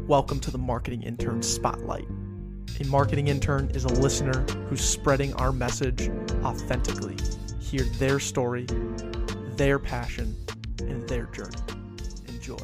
Welcome to the Marketing Intern Spotlight. A marketing intern is a listener who's spreading our message authentically. Hear their story, their passion, and their journey. Enjoy.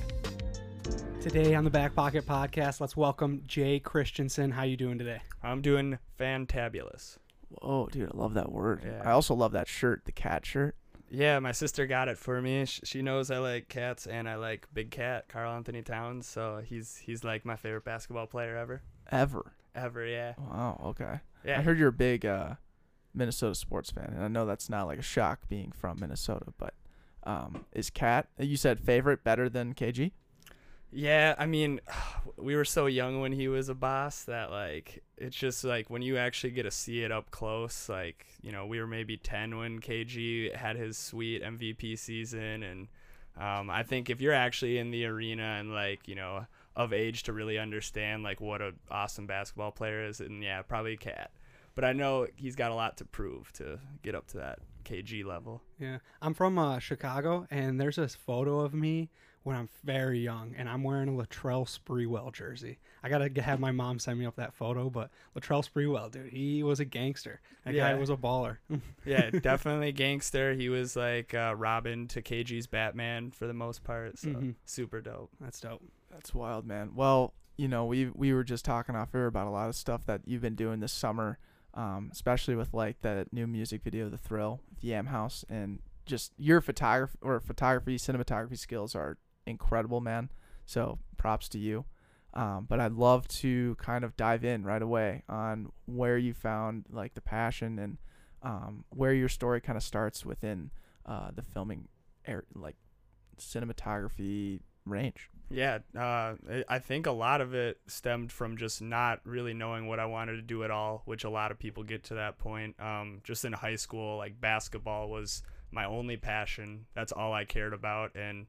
Today on the Back Pocket Podcast, let's welcome Jay Christensen. How you doing today? I'm doing fantabulous. Whoa, dude, I love that word. Yeah. I also love that shirt, the cat shirt. Yeah, my sister got it for me. She knows I like cats and I like Big Cat, Karl Anthony Towns. So he's like my favorite basketball player ever. Ever, yeah. Wow, okay. Yeah. I heard you're a big Minnesota sports fan, and I know that's not like a shock being from Minnesota, but is Cat, you said favorite, better than KG? Yeah, I mean, we were so young when he was a boss that, like, it's just, like, when you actually get to see it up close, like, you know, we were maybe 10 when KG had his sweet MVP season, and I think if you're actually in the arena and, like, you know, of age to really understand, like, what an awesome basketball player is, and, yeah, probably Cat. But I know he's got a lot to prove to get up to that KG level. Yeah, I'm from Chicago, and there's this photo of me when I'm very young, and I'm wearing a Latrell Sprewell jersey. I gotta have my mom send me up that photo, but Latrell Sprewell, dude, he was a gangster. That guy was a baller. Yeah, definitely gangster. He was like Robin to KG's Batman for the most part, so super dope. That's dope. That's wild, man. Well, you know, we were just talking off air about a lot of stuff that you've been doing this summer, especially with like the new music video, The Thrill, with Yam House, and just your cinematography skills are incredible, man. So props to you. But I'd love to kind of dive in right away on where you found like the passion and where your story kind of starts within the filming like cinematography range. Yeah, I think a lot of it stemmed from just not really knowing what I wanted to do at all, which a lot of people get to that point. Just in high school, like basketball was my only passion. That's all I cared about. And,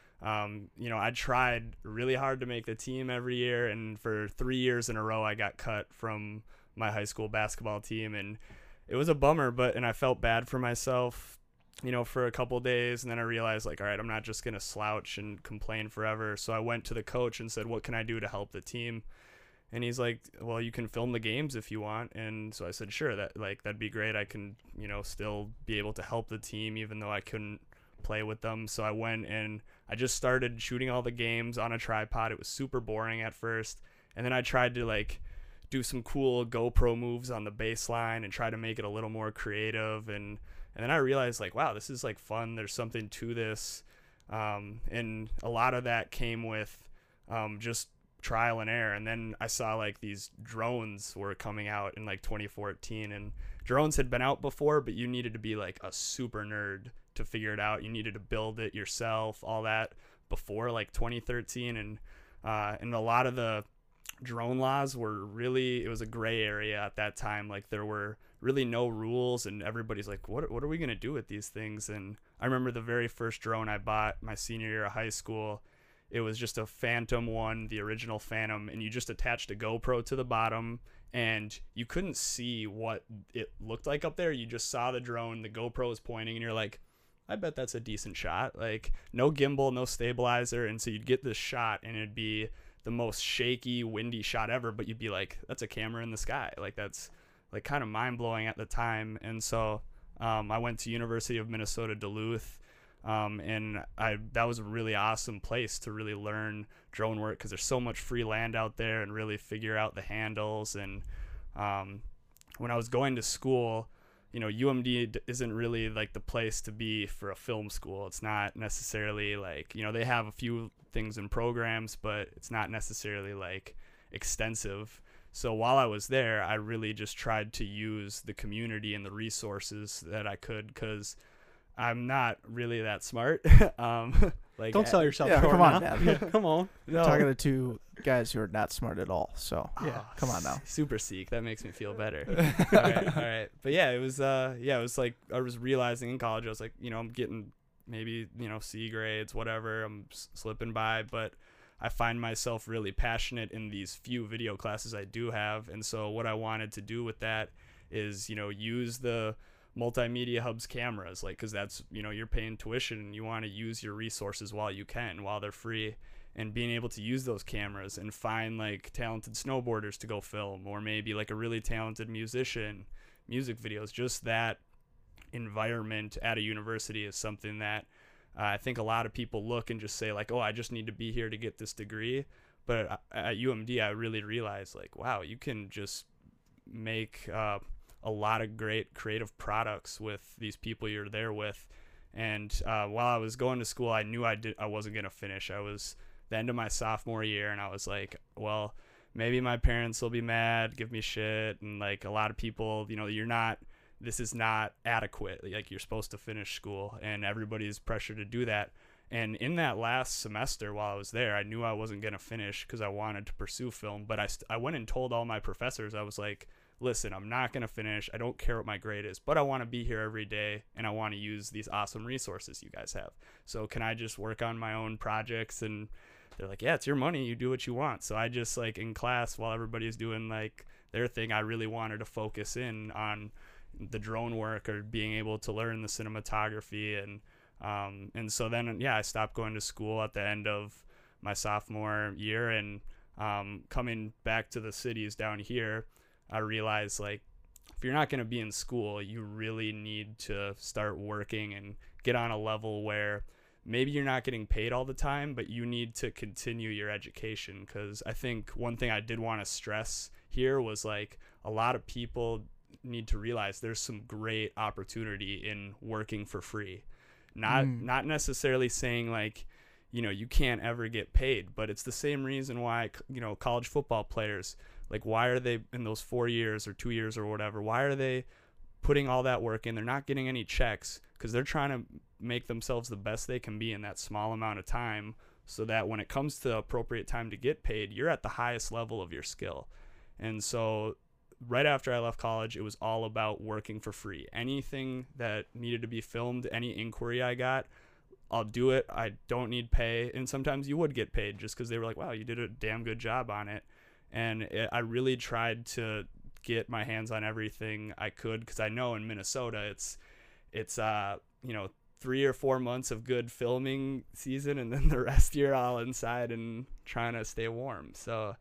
you know, I tried really hard to make the team every year. And for 3 years in a row, I got cut from my high school basketball team. And it was a bummer, and I felt bad for myself, you know, for a couple of days. And then I realized, like, all right, I'm not just going to slouch and complain forever. So I went to the coach and said, what can I do to help the team? And he's like, well, you can film the games if you want. And so I said, sure, that'd be great. I can, you know, still be able to help the team even though I couldn't play with them. So I went and I just started shooting all the games on a tripod. It was super boring at first. And then I tried to like do some cool GoPro moves on the baseline and try to make it a little more creative. And then I realized, like, wow, this is like fun. There's something to this. And a lot of that came with just trial and error. And then I saw like these drones were coming out in like 2014, and drones had been out before, but you needed to be like a super nerd to figure it out. You needed to build it yourself, all that before like 2013. And a lot of the drone laws were really, it was a gray area at that time. Like there were really no rules, and everybody's like, what are we going to do with these things? And I remember the very first drone I bought my senior year of high school, it was just a Phantom 1, the original Phantom, and you just attached a GoPro to the bottom, and you couldn't see what it looked like up there. You just saw the drone, the GoPro was pointing, and you're like, I bet that's a decent shot. Like, no gimbal, no stabilizer, and so you'd get this shot, and it'd be the most shaky, windy shot ever, but you'd be like, that's a camera in the sky. Like, that's like kind of mind-blowing at the time. And so I went to University of Minnesota Duluth, and that was a really awesome place to really learn drone work because there's so much free land out there and really figure out the handles. And when I was going to school, you know, UMD isn't really like the place to be for a film school. It's not necessarily like, you know, they have a few things in programs, but it's not necessarily like extensive. So while I was there, I really just tried to use the community and the resources that I could, because I'm not really that smart. Like, don't sell yourself short. Come on, man. man. Come on. No. Talking to two guys who are not smart at all. So yeah, come on now. Super seek. That makes me feel better. all right. But yeah, it was like I was realizing in college, I was like, you know, I'm getting maybe, you know, C grades, whatever. I'm slipping by, but I find myself really passionate in these few video classes I do have. And so what I wanted to do with that is, you know, use the Multimedia Hub's cameras, like, because that's, you know, you're paying tuition and you want to use your resources while you can, while they're free. and being able to use those cameras and find like talented snowboarders to go film, or maybe like a really talented musician, music videos. Just that environment at a university is something that I think a lot of people look and just say like, oh, I just need to be here to get this degree. But at UMD, I really realized like, wow, you can just make a lot of great creative products with these people you're there with. And while I was going to school, I knew I wasn't going to finish. I was the end of my sophomore year, and I was like, well, maybe my parents will be mad, give me shit. And like a lot of people, you know, this is not adequate. Like you're supposed to finish school, and everybody's pressured to do that. And in that last semester while I was there, I knew I wasn't going to finish because I wanted to pursue film. But I went and told all my professors, I was like, listen, I'm not going to finish. I don't care what my grade is, but I want to be here every day, and I want to use these awesome resources you guys have. So can I just work on my own projects? And they're like, yeah, it's your money. You do what you want. So I just like in class while everybody's doing like their thing, I really wanted to focus in on the drone work or being able to learn the cinematography. And so then, yeah, I stopped going to school at the end of my sophomore year, and coming back to the cities down here, I realized like if you're not going to be in school, you really need to start working and get on a level where maybe you're not getting paid all the time, but you need to continue your education. Because I think one thing I did want to stress here was like a lot of people need to realize there's some great opportunity in working for free. Not necessarily saying like, you know, you can't ever get paid, but it's the same reason why, you know, college football players, like why are they in those 4 years or 2 years or whatever, why are they putting all that work in? They're not getting any checks because they're trying to make themselves the best they can be in that small amount of time, so that when it comes to the appropriate time to get paid, you're at the highest level of your skill. And so right after I left college, it was all about working for free. Anything that needed to be filmed, any inquiry I got, I'll do it. I don't need pay. And sometimes you would get paid just because they were like, wow, you did a damn good job on it. And I really tried to get my hands on everything I could, because I know in Minnesota it's you know, 3 or 4 months of good filming season, and then the rest you're all inside and trying to stay warm. So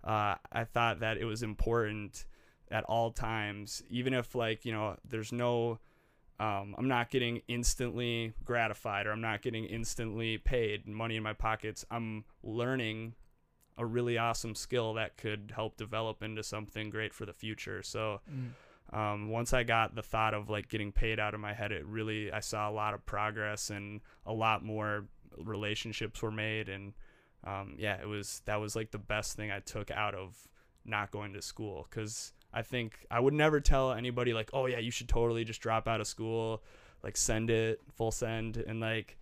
I thought that it was important at all times, even if like, you know, there's no I'm not getting instantly gratified, or I'm not getting instantly paid money in my pockets. I'm learning a really awesome skill that could help develop into something great for the future. So once I got the thought of like getting paid out of my head, I saw a lot of progress, and a lot more relationships were made. And that was like the best thing I took out of not going to school. Because I think I would never tell anybody like, oh yeah, you should totally just drop out of school, like send it full send. And like,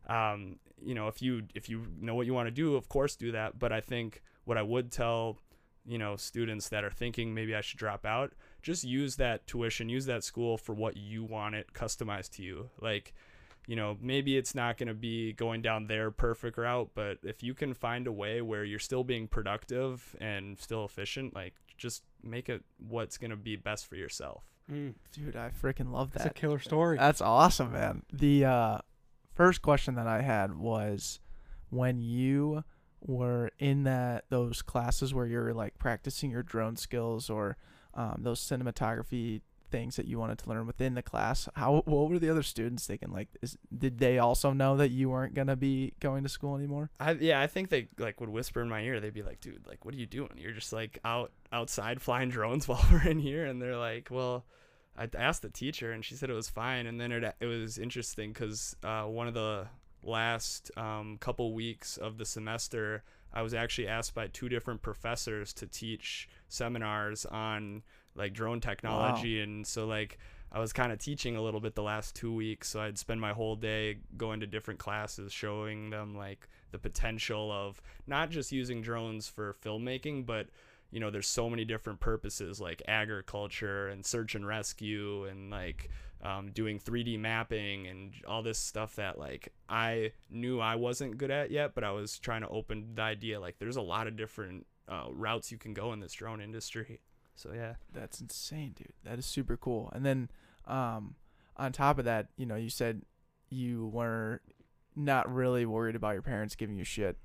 you know, if you know what you want to do, of course do that. But I think what I would tell, you know, students that are thinking maybe I should drop out, just use that tuition, use that school for what you want it customized to you. Like, you know, maybe it's not going to be going down their perfect route, but if you can find a way where you're still being productive and still efficient, like just make it what's going to be best for yourself. Dude, I freaking love that. That's a killer story. That's awesome, man. The first question that I had was, when you were in those classes where you're like practicing your drone skills, or those cinematography things that you wanted to learn within the class, what were the other students thinking? Like, did they also know that you weren't gonna be going to school anymore? I think they like would whisper in my ear. They'd be like, dude, like, what are you doing? You're just like outside flying drones while we're in here. And they're like, well, I asked the teacher and she said it was fine. And then it was interesting because one of the last couple weeks of the semester, I was actually asked by 2 different professors to teach seminars on like drone technology. Wow. And so like I was kind of teaching a little bit the last 2 weeks, so I'd spend my whole day going to different classes, showing them like the potential of not just using drones for filmmaking, but you know, there's so many different purposes like agriculture and search and rescue, and like doing 3D mapping and all this stuff that like I knew I wasn't good at yet, but I was trying to open the idea like there's a lot of different routes you can go in this drone industry. So yeah, that's insane, dude. That is super cool. And then on top of that, you know, you said you were not really worried about your parents giving you shit. What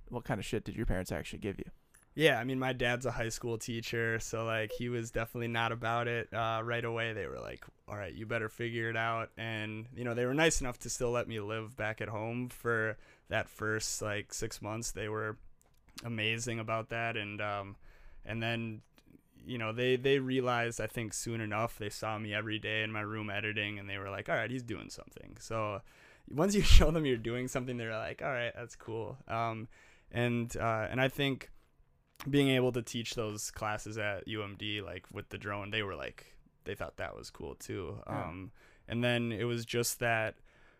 what kind of shit did your parents actually give you? Yeah, I mean, my dad's a high school teacher, so like he was definitely not about it right away. They were like, all right, you better figure it out. And, you know, they were nice enough to still let me live back at home for that first like 6 months. They were amazing about that. And then, you know, they realized, I think soon enough, they saw me every day in my room editing, and they were like, all right, he's doing something. So once you show them you're doing something, they're like, all right, that's cool. And I think being able to teach those classes at UMD, like with the drone, they thought that was cool too. Yeah. And then it was just that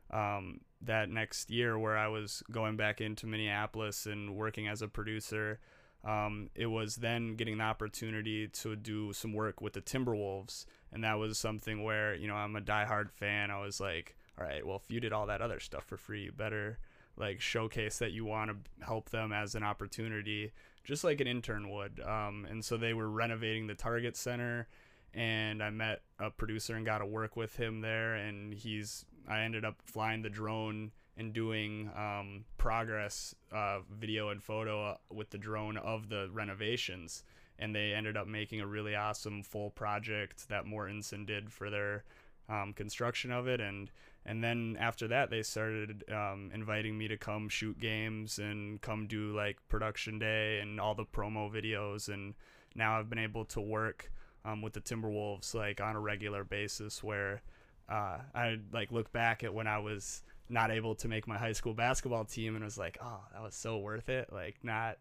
next year where I was going back into Minneapolis and working as a producer. It was then getting the opportunity to do some work with the Timberwolves. And that was something where, you know, I'm a diehard fan. I was like, all right, well, if you did all that other stuff for free, you better like showcase that you want to help them as an opportunity, just like an intern would. And so they were renovating the Target Center, and I met a producer and got to work with him there. And I ended up flying the drone and doing progress video and photo with the drone of the renovations. And they ended up making a really awesome full project that Mortensen did for their construction of it. And then after that, they started inviting me to come shoot games and come do like production day and all the promo videos. And now I've been able to work with the Timberwolves like on a regular basis, where I like look back at when I was not able to make my high school basketball team and was like, oh, that was so worth it. Like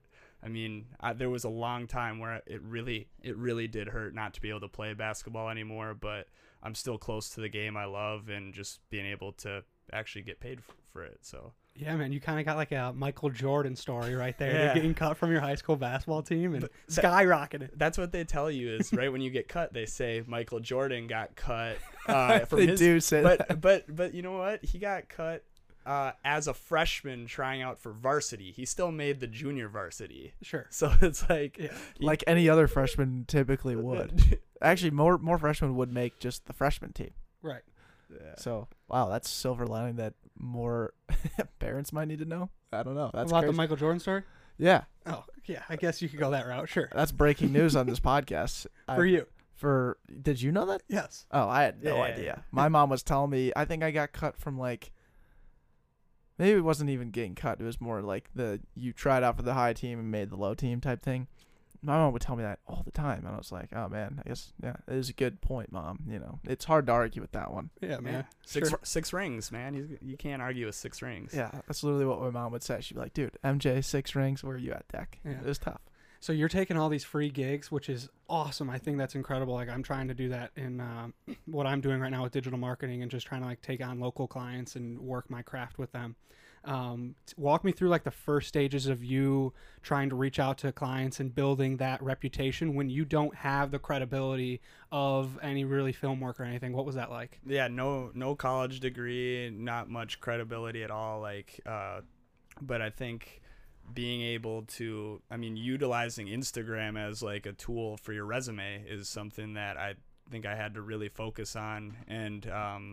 there was a long time where it really did hurt not to be able to play basketball anymore, but I'm still close to the game I love, and just being able to actually get paid for it. So Yeah, man, you kind of got like a Michael Jordan story right there. Yeah. You're getting cut from your high school basketball team and skyrocketing. that's what they tell you is right when you get cut, they say Michael Jordan got cut from They his, do say that. but you know what? He got cut as a freshman trying out for varsity. He still made the junior varsity. Sure. So it's like, Yeah. Like any other freshman typically would. Actually, more freshmen would make just the freshman team. Right. Yeah. So, wow, that's silver lining that more parents might need to know. I don't know. That's About crazy. the Michael Jordan story? Yeah, Oh, yeah. I guess you could go that route. Sure. that's breaking news on this podcast. For you. Did you know that? Yes. Oh, I had no Yeah. idea. My mom was telling me, I think I got cut from like, maybe it wasn't even getting cut. It was more like you tried out for the high team and made the low team type thing. My mom would tell me that all the time. And I was like, oh man, I guess, yeah, it is a good point, Mom. You know, it's hard to argue with that one. Yeah, man. Yeah. Sure. Six rings, man. You can't argue with 6 rings. Yeah, that's literally what my mom would say. She'd be like, dude, MJ, 6 rings, where are you at, Deck? Yeah. It was tough. So you're taking all these free gigs, which is awesome. I think that's incredible. Like I'm trying to do that in what I'm doing right now with digital marketing and just trying to like take on local clients and work my craft with them. Walk me through like the first stages of you trying to reach out to clients and building that reputation when you don't have the credibility of any really film work or anything. What was that like? Yeah, no college degree, not much credibility at all. Like, but I think being able to, utilizing Instagram as like a tool for your resume is something that I think I had to really focus on. And,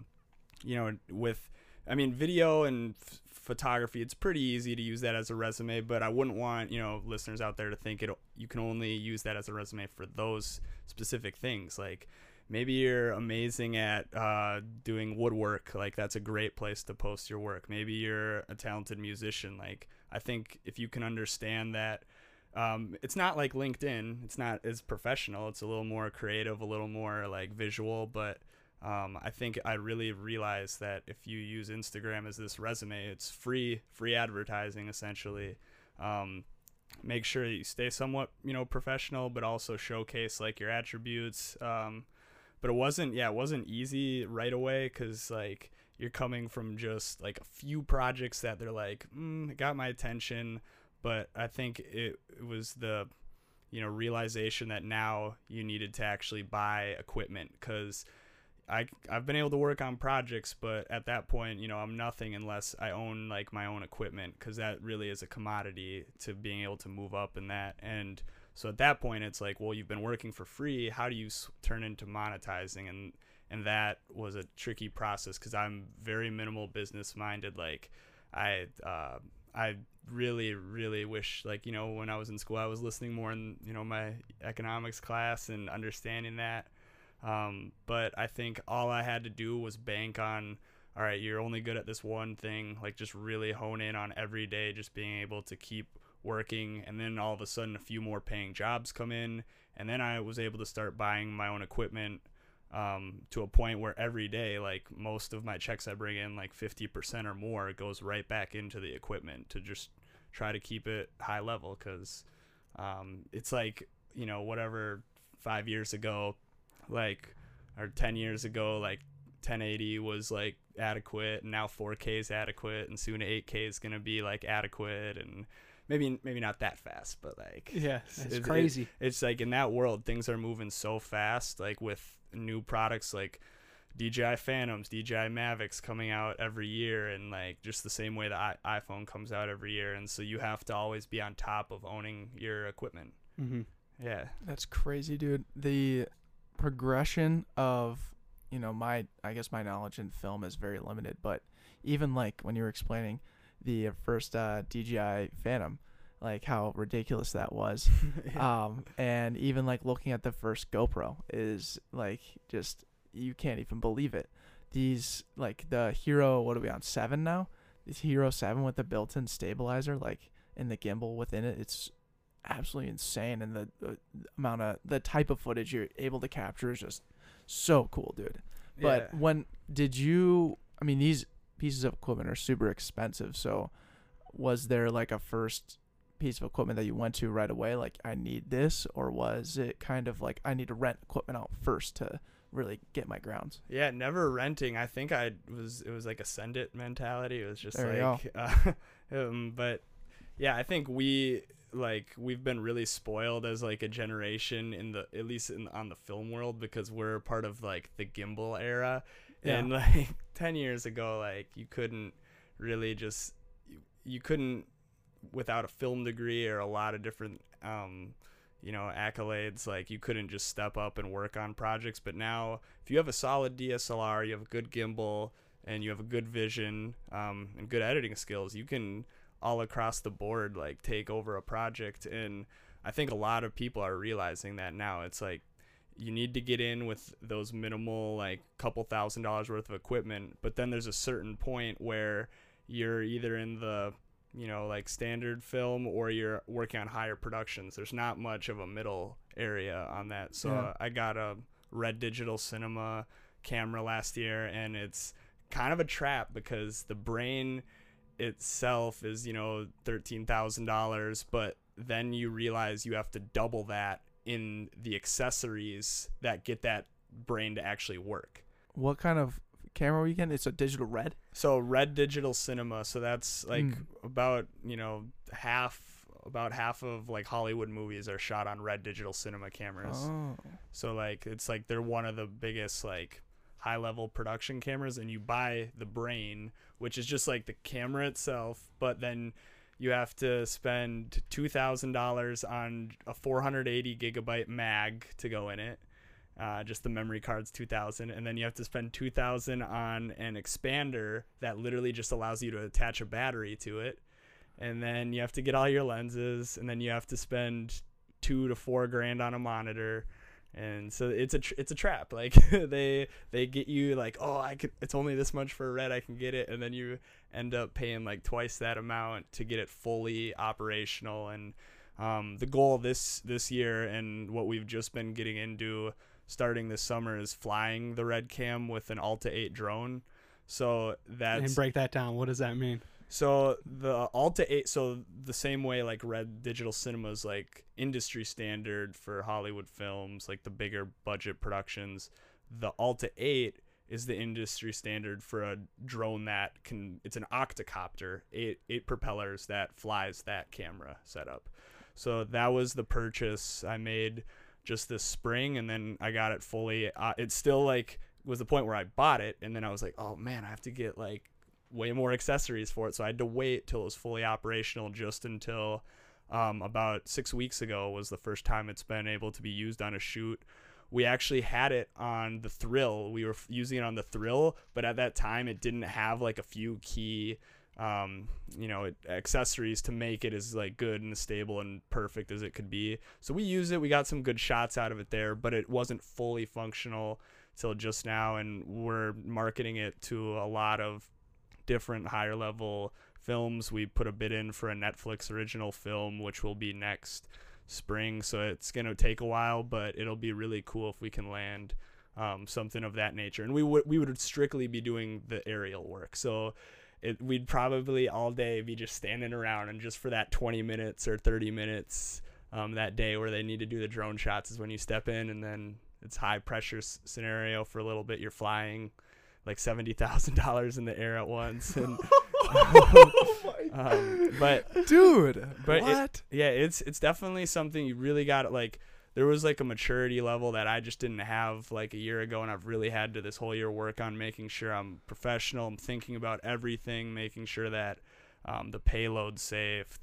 video and photography, it's pretty easy to use that as a resume, but I wouldn't want, listeners out there to think you can only use that as a resume for those specific things. Like maybe you're amazing at doing woodwork. Like that's a great place to post your work. Maybe you're a talented musician. Like I think if you can understand that, it's not like LinkedIn. It's not as professional. It's a little more creative, a little more like visual, but I think I really realized that if you use Instagram as this resume, it's free advertising essentially. Make sure that you stay somewhat, professional, but also showcase like your attributes. But it wasn't easy right away because like you're coming from just like a few projects that they're like, it got my attention. But I think it was the, realization that now you needed to actually buy equipment because I've been able to work on projects, but at that point, I'm nothing unless I own like my own equipment because that really is a commodity to being able to move up in that. And so at that point, it's like, well, you've been working for free. How do you turn into monetizing? And that was a tricky process because I'm very minimal business minded. Like I I really, really wish, like, you know, when I was in school, I was listening more in, you know, my economics class and understanding that. But I think all I had to do was bank on, all right, you're only good at this one thing, like just really hone in on every day, just being able to keep working. And then all of a sudden a few more paying jobs come in. And then I was able to start buying my own equipment, to a point where every day, like most of my checks I bring in, like 50% or more goes right back into the equipment to just try to keep it high level. Cause, it's like, you know, whatever 5 years ago, like, or 10 years ago, like 1080 was like adequate, and now 4K is adequate, and soon 8K is going to be like adequate, and maybe not that fast, but like, Yeah, it's crazy. It's like in that world, things are moving so fast, like with new products like DJI Phantoms, DJI Mavics coming out every year, and like just the same way the iPhone comes out every year. And so you have to always be on top of owning your equipment. Mm-hmm. Yeah. That's crazy, dude. The progression of, you know, I guess my knowledge in film is very limited, but even like when you were explaining the first DJI Phantom, like how ridiculous that was. Yeah. And even like looking at the first GoPro is like, just, you can't even believe it. These, like the Hero, what are we on, 7 now? This Hero 7 with the built-in stabilizer, like in the gimbal within it, it's absolutely insane. And the amount of, the type of footage you're able to capture is just so cool, dude. But when did you, I mean, these pieces of equipment are super expensive, so was there like a first piece of equipment that you went to right away, like, I need this? Or was it kind of like, I need to rent equipment out first to really get my grounds? Yeah, never renting. I think it was like a send it mentality. It was just There like, but yeah, I think we've been really spoiled as like a generation at least on the film world, because we're part of like the gimbal era. Yeah. And like 10 years ago, like you couldn't really just, you couldn't, without a film degree or a lot of different, you know, accolades, like you couldn't just step up and work on projects. But now if you have a solid DSLR, you have a good gimbal, and you have a good vision, and good editing skills, you can all across the board like take over a project. And I think a lot of people are realizing that now. It's like, you need to get in with those minimal, like couple $1,000s worth of equipment, but then there's a certain point where you're either in the, you know, like standard film, or you're working on higher productions. There's not much of a middle area on that. So Yeah. I got a Red Digital Cinema camera last year, and it's kind of a trap because the brain itself is, you know, $13,000, but then you realize you have to double that in the accessories that get that brain to actually work. What kind of camera weekend? It's a digital red. So Red Digital Cinema, so that's like about, you know, half of like Hollywood movies are shot on Red Digital Cinema cameras. Oh. So like it's like they're one of the biggest like high level production cameras, and you buy the brain, which is just like the camera itself, but then you have to spend $2,000 on a 480 gigabyte mag to go in it. Just the memory card's $2,000, and then you have to spend $2,000 on an expander that literally just allows you to attach a battery to it, and then you have to get all your lenses, and then you have to spend $2,000 to $4,000 on a monitor. And so it's a trap. Like they get you like, oh, it's only this much for a Red, I can get it, and then you end up paying like twice that amount to get it fully operational. And the goal this year, and what we've just been getting into starting this summer, is flying the Red Cam with an Alta 8 drone. So that's, And break that down. What does that mean? so the Alta 8, so the same way like Red Digital Cinema is like industry standard for Hollywood films, like the bigger budget productions, the Alta 8 is the industry standard for a drone that it's an octocopter, eight propellers that flies that camera setup. So that was the purchase I made just this spring, and then I got it fully. It still like was the point where I bought it, and then I was like, oh man, I have to get like way more accessories for it. So I had to wait till it was fully operational, just until about 6 weeks ago was the first time it's been able to be used on a shoot. We actually had it on the Thrill. We were using it on the Thrill, but at that time it didn't have like a few key accessories to make it as like good and stable and perfect as it could be. So we used it. We got some good shots out of it there, but it wasn't fully functional till just now, and we're marketing it to a lot of different higher level films. We put a bid in for a Netflix original film, which will be next spring, so it's going to take a while, but it'll be really cool if we can land something of that nature. And we would strictly be doing the aerial work, so we'd probably all day be just standing around, and just for that 20 minutes or 30 minutes that day where they need to do the drone shots is when you step in, and then it's high pressure scenario for a little bit. You're flying like $70,000 in the air at once, and but dude, what? It's definitely something you really got to like. There was like a maturity level that I just didn't have like a year ago, and I've really had to this whole year work on making sure I'm professional. I'm thinking about everything, making sure that the payload's safe,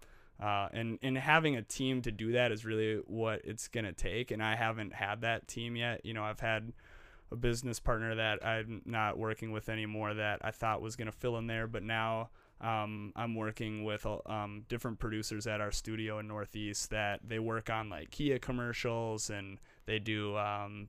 and having a team to do that is really what it's gonna take. And I haven't had that team yet. I've had a business partner that I'm not working with anymore that I thought was gonna fill in there, but now I'm working with different producers at our studio in Northeast that they work on like Kia commercials, and they do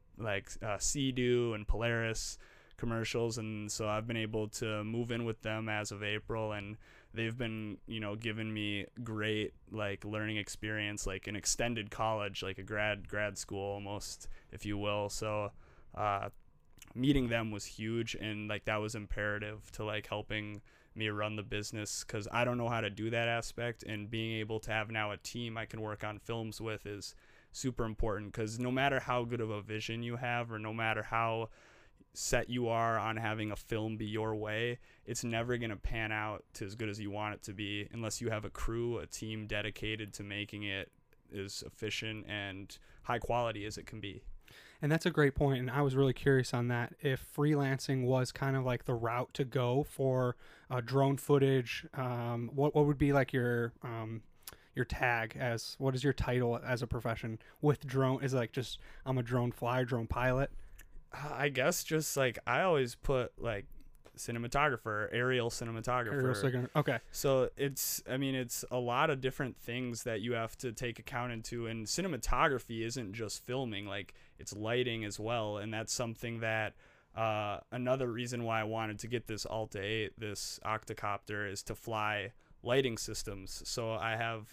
Sea-Doo and Polaris commercials. And so I've been able to move in with them as of April, and they've been, giving me great like learning experience, like an extended college, like a grad school almost, if you will. So meeting them was huge, and like that was imperative to like helping me run the business, because I don't know how to do that aspect, and being able to have now a team I can work on films with is super important, because no matter how good of a vision you have, or no matter how set you are on having a film be your way, it's never going to pan out to as good as you want it to be unless you have a crew, a team dedicated to making it as efficient and high quality as it can be. And that's a great point, and I was really curious on that. If freelancing was kind of like the route to go for drone footage, what would be like your tag? As what is your title as a profession with drone? Is it like just I'm a drone flyer, drone pilot? I guess just like I always put like cinematographer, aerial cinematographer. Okay. So it's a lot of different things that you have to take account into, and cinematography isn't just filming, like it's lighting as well. And that's something that another reason why I wanted to get this Alta 8, this octocopter, is to fly lighting systems. So I have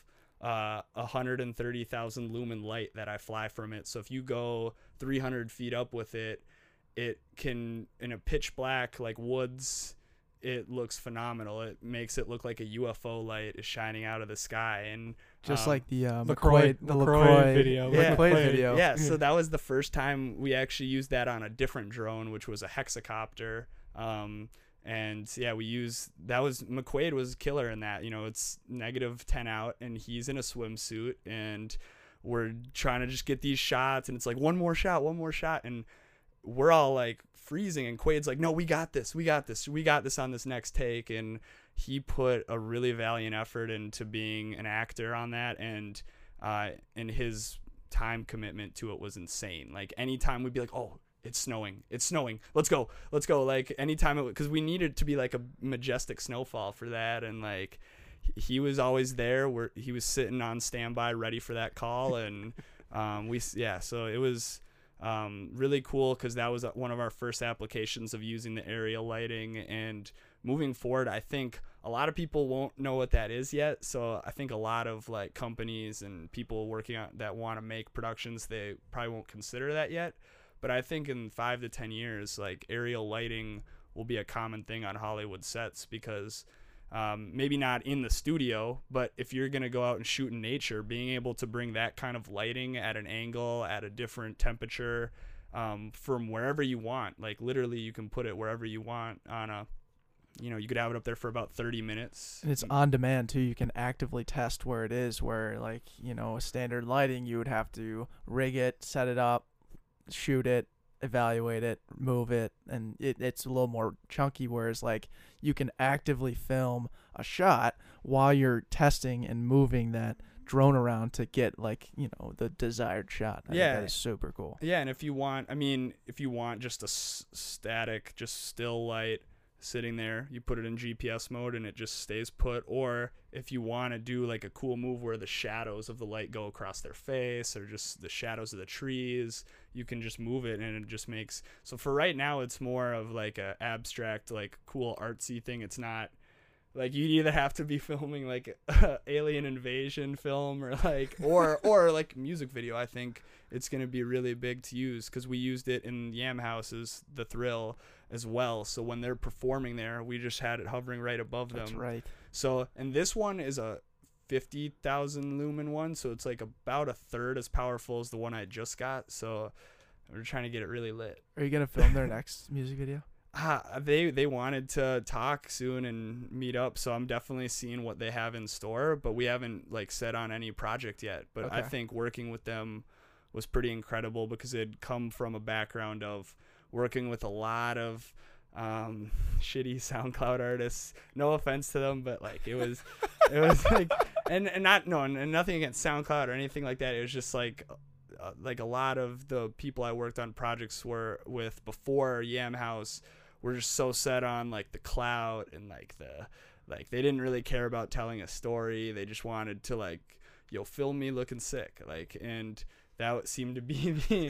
130,000 lumen light that I fly from it. So if you go 300 feet up with it, it can, in a pitch black like woods, it looks phenomenal. It makes it look like a UFO light is shining out of the sky, and just like the LaCroix video. LaCroix video. Yeah, so that was the first time we actually used that on a different drone, which was a hexacopter. And yeah, McQuaid was killer in that. It's -10 out, and he's in a swimsuit, and we're trying to just get these shots, and it's like one more shot, and we're all like freezing, and Quaid's like, no, we got this on this next take. And he put a really valiant effort into being an actor on that, and his time commitment to it was insane. Like anytime we'd be like, oh, it's snowing, let's go, like anytime because we needed to be like a majestic snowfall for that. And like he was always there, where he was sitting on standby ready for that call. And so it was really cool, because that was one of our first applications of using the aerial lighting. And moving forward, I think a lot of people won't know what that is yet. So I think a lot of like companies and people working on that want to make productions, they probably won't consider that yet. But I think in 5 to 10 years, like aerial lighting will be a common thing on Hollywood sets, because maybe not in the studio, but if you're going to go out and shoot in nature, being able to bring that kind of lighting at an angle, at a different temperature, from wherever you want, like literally you can put it wherever you want on a, you could have it up there for about 30 minutes. And it's on demand too. You can actively test where it is, where like, standard lighting, you would have to rig it, set it up, shoot it, evaluate it, move it, and it's a little more chunky, whereas like you can actively film a shot while you're testing and moving that drone around to get like the desired shot. I think that is super cool. Yeah, and if you want just a static, just still light, sitting there. You put it in GPS mode and it just stays put. Or if you want to do like a cool move where the shadows of the light go across their face or just the shadows of the trees, you can just move it and it just makes. So for right now, it's more of like a abstract, like cool artsy thing. It's not like you'd either have to be filming like alien invasion film or like or like music video. I think it's going to be really big to use because we used it in Yam House's The Thrill as well. So when they're performing there, we just had it hovering right above them. That's right. So, and this one is a 50,000 lumen one, so it's like about a third as powerful as the one I just got. So we're trying to get it really lit. Are you gonna film their next music video? They wanted to talk soon and meet up, so I'm definitely seeing what they have in store, but we haven't like set on any project yet. But Okay. I think working with them was pretty incredible because it'd come from a background of working with a lot of shitty SoundCloud artists. No offense to them, but like it was like and nothing against SoundCloud or anything like that. It was just like a lot of the people I worked on projects were with before Yam House were just so set on like the clout and like they didn't really care about telling a story. They just wanted to like, film me looking sick. Like, and that seemed to be a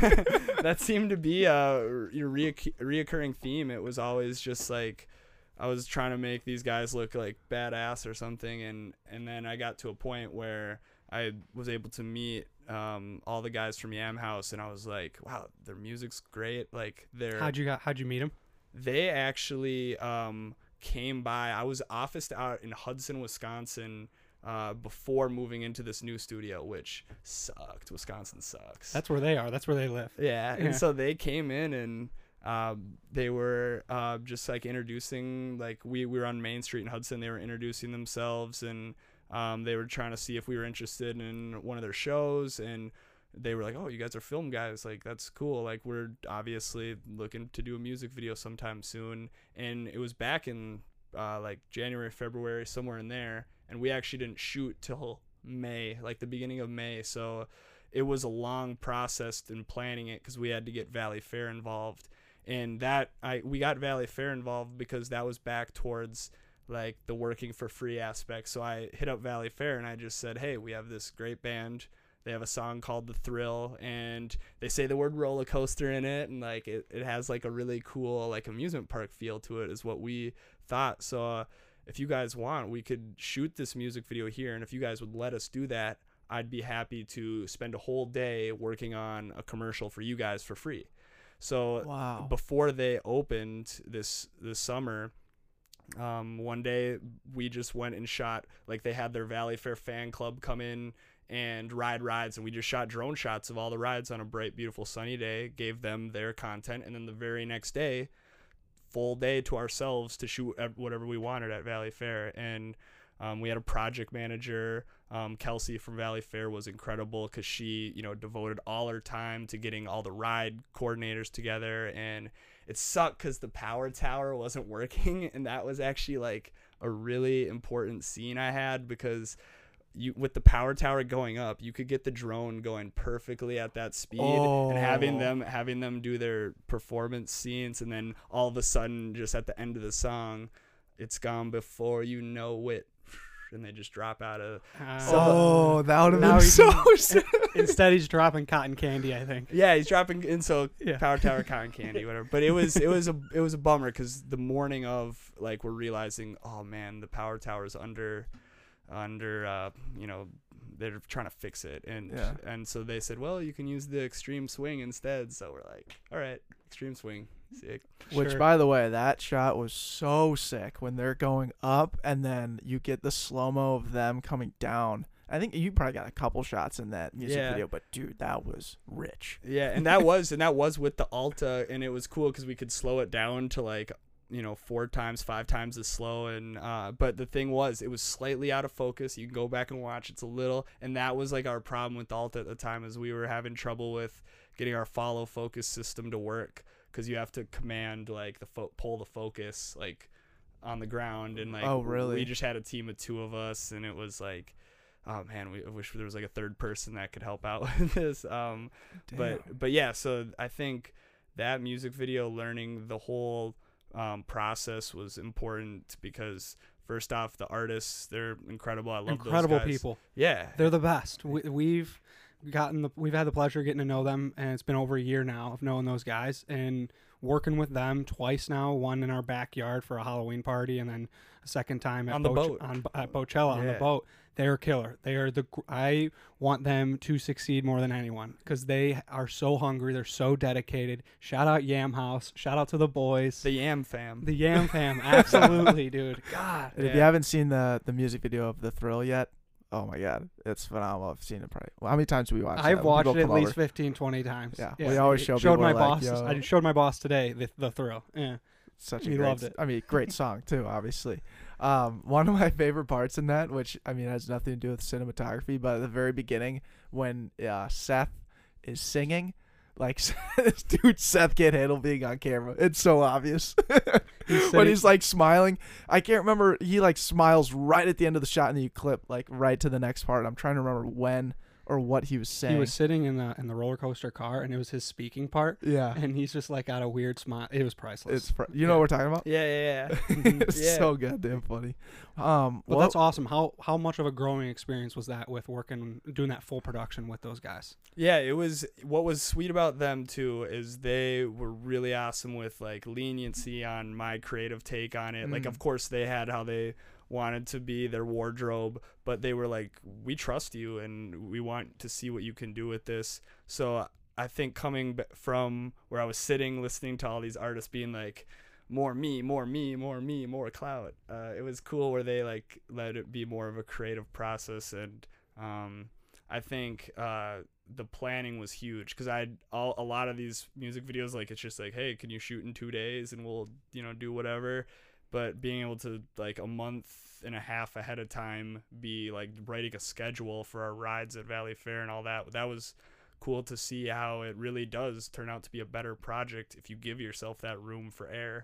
reoccurring theme. It was always just like, I was trying to make these guys look like badass or something. And then I got to a point where I was able to meet all the guys from Yam House, and I was like, wow, their music's great. Like How'd you meet him? They actually came by. I was officed out in Hudson, Wisconsin before moving into this new studio, which sucked. Wisconsin sucks. That's where they are. That's where they live. Yeah. And so they came in and they were just like introducing, like we were on Main Street in Hudson. They were introducing themselves, and they were trying to see if we were interested in one of their shows, and they were like, oh, you guys are film guys, like that's cool, like we're obviously looking to do a music video sometime soon. And it was back in like January, February, somewhere in there, and we actually didn't shoot till May, like the beginning of May. So it was a long process in planning it because we had to get Valley Fair involved, and we got Valley Fair involved because that was back towards like the working for free aspect. So I hit up Valley Fair and I just said, hey, we have this great band. They have a song called The Thrill, and they say the word roller coaster in it, and like it has like a really cool like amusement park feel to it is what we thought. So if you guys want, we could shoot this music video here, and if you guys would let us do that, I'd be happy to spend a whole day working on a commercial for you guys for free. So Wow. before they opened this summer, one day we just went and shot, like they had their Valley Fair fan club come in and ride rides, and we just shot drone shots of all the rides on a bright, beautiful, sunny day, gave them their content, and then the very next day, full day to ourselves to shoot whatever we wanted at Valley Fair. And we had a project manager. Kelsey from Valley Fair was incredible because she, devoted all her time to getting all the ride coordinators together. And it sucked because the power tower wasn't working, and that was actually like a really important scene I had, because with the power tower going up, you could get the drone going perfectly at that speed, and having them do their performance scenes, and then all of a sudden, just at the end of the song, it's gone before you know it, and they just drop out of. That would have now been he's- so sick. Instead, he's dropping cotton candy, I think. Yeah, he's dropping in, so Yeah. power tower, cotton candy, whatever. But it was a bummer because the morning of, like, we're realizing, oh man, the power tower is under they're trying to fix it, and so they said, well, you can use the extreme swing instead. So we're like, all right, extreme swing, sick. Which, Sure. by the way, that shot was so sick when they're going up, and then you get the slow mo of them coming down. I think you probably got a couple shots in that music Yeah. video, but dude, that was rich. Yeah, and that was with the Alta, and it was cool because we could slow it down to like 4 times, 5 times as slow, and but the thing was, it was slightly out of focus. You can go back and watch, it's a little, and that was like our problem with Alta at the time, is we were having trouble with getting our follow focus system to work, because you have to command like pull the focus like on the ground, and like, Oh, really? we just had a team of 2 of us, and it was like, oh man, I wish there was like a third person that could help out with this. But yeah, so I think that music video, learning the whole process was important because first off, the artists, they're incredible. I love Incredible those guys. people. Yeah. They're the best. We've had the pleasure of getting to know them, and it's been over a year now of knowing those guys and working with them twice now. One in our backyard for a Halloween party, and then a second time at On the boat. At Bochella on the Yeah. boat. They're killer. They are I want them to succeed more than anyone because they are so hungry. They're so dedicated. Shout out Yam House. Shout out to the boys. The Yam fam. The Yam fam. Absolutely, dude. God. And if you haven't seen the music video of The Thrill yet, oh my God, it's phenomenal. I've seen it probably. Well, how many times do we watch? I've that? watched People it at come least over. 15, 20 times. Yeah, we always show showed people my like, boss. yo. I showed my boss today the Thrill. Yeah. Such a He great, loved it. I mean, great song too, obviously. One of my favorite parts in that, which I mean has nothing to do with cinematography, but at the very beginning when Seth is singing, like this dude Seth can't handle being on camera. It's so obvious. When he's like smiling, I can't remember. He like smiles right at the end of the shot, and then you clip like right to the next part. I'm trying to remember when or what he was saying. He was sitting in the roller coaster car, and it was his speaking part. Yeah, And he's just like got a weird smile. It was priceless. you know what we're talking about? Yeah. It's Yeah. so goddamn funny. But Well, that's awesome. How much of a growing experience was that with doing that full production with those guys? Yeah, it was. What was sweet about them too is they were really awesome with like leniency on my creative take on it. Like, of course, they had how they wanted to be their wardrobe, but they were like, we trust you and we want to see what you can do with this. So I think coming from where I was sitting listening to all these artists being like, more me, more me, more me, more clout, it was cool where they like let it be more of a creative process. And I think the planning was huge because a lot of these music videos, like, it's just like, hey, can you shoot in 2 days and we'll do whatever. But being able to, like, a month and a half ahead of time be like writing a schedule for our rides at Valley Fair and all that was cool to see how it really does turn out to be a better project if you give yourself that room for error.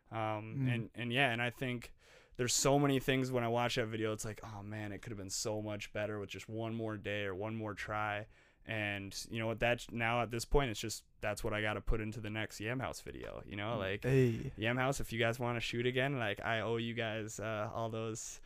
And I think there's so many things when I watch that video, it's like, oh man, it could have been so much better with just one more day or one more try. And you know what, that's now at this point, it's just, that's what I got to put into the next Yam House video, like, hey. Yam House, if you guys want to shoot again, like, I owe you guys all those.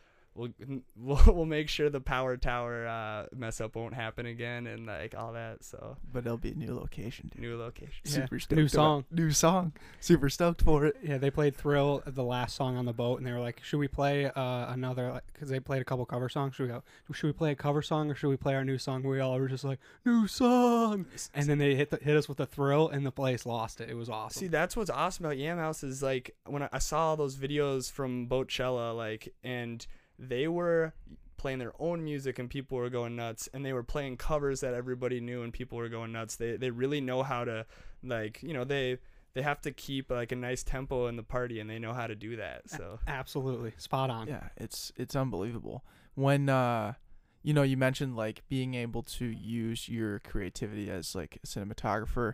We'll make sure the power tower mess up won't happen again and like all that. So, But it'll be a new location, dude. new location. Yeah. Super stoked. New about- song. New song. Super stoked for it. Yeah, they played Thrill, the last song on the boat, and they were like, should we play another, because they played a couple cover songs. Should we play a cover song or should we play our new song? We all were just like, new song. And then they hit us with a Thrill, and the place lost it. It was awesome. See, that's what's awesome about Yam House is like when I saw all those videos from Bochella, like, and they were playing their own music and people were going nuts, and they were playing covers that everybody knew and people were going nuts. They really know how to, like, they have to keep like a nice tempo in the party, and they know how to do that. So Absolutely. Spot on. Yeah, it's unbelievable. When you mentioned like being able to use your creativity as like a cinematographer,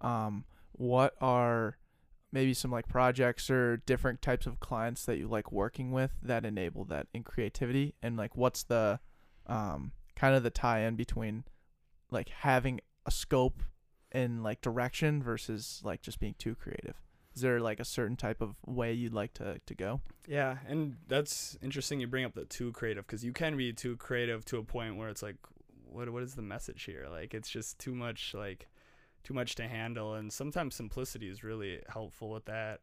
what are maybe some like projects or different types of clients that you like working with that enable that in creativity, and like what's the kind of the tie-in between like having a scope and like direction versus like just being too creative? Is there like a certain type of way you'd like to go? yeah, and that's interesting you bring up the too creative, because you can be too creative to a point where it's like, what is the message here? Like, it's just too much to handle, and sometimes simplicity is really helpful with that.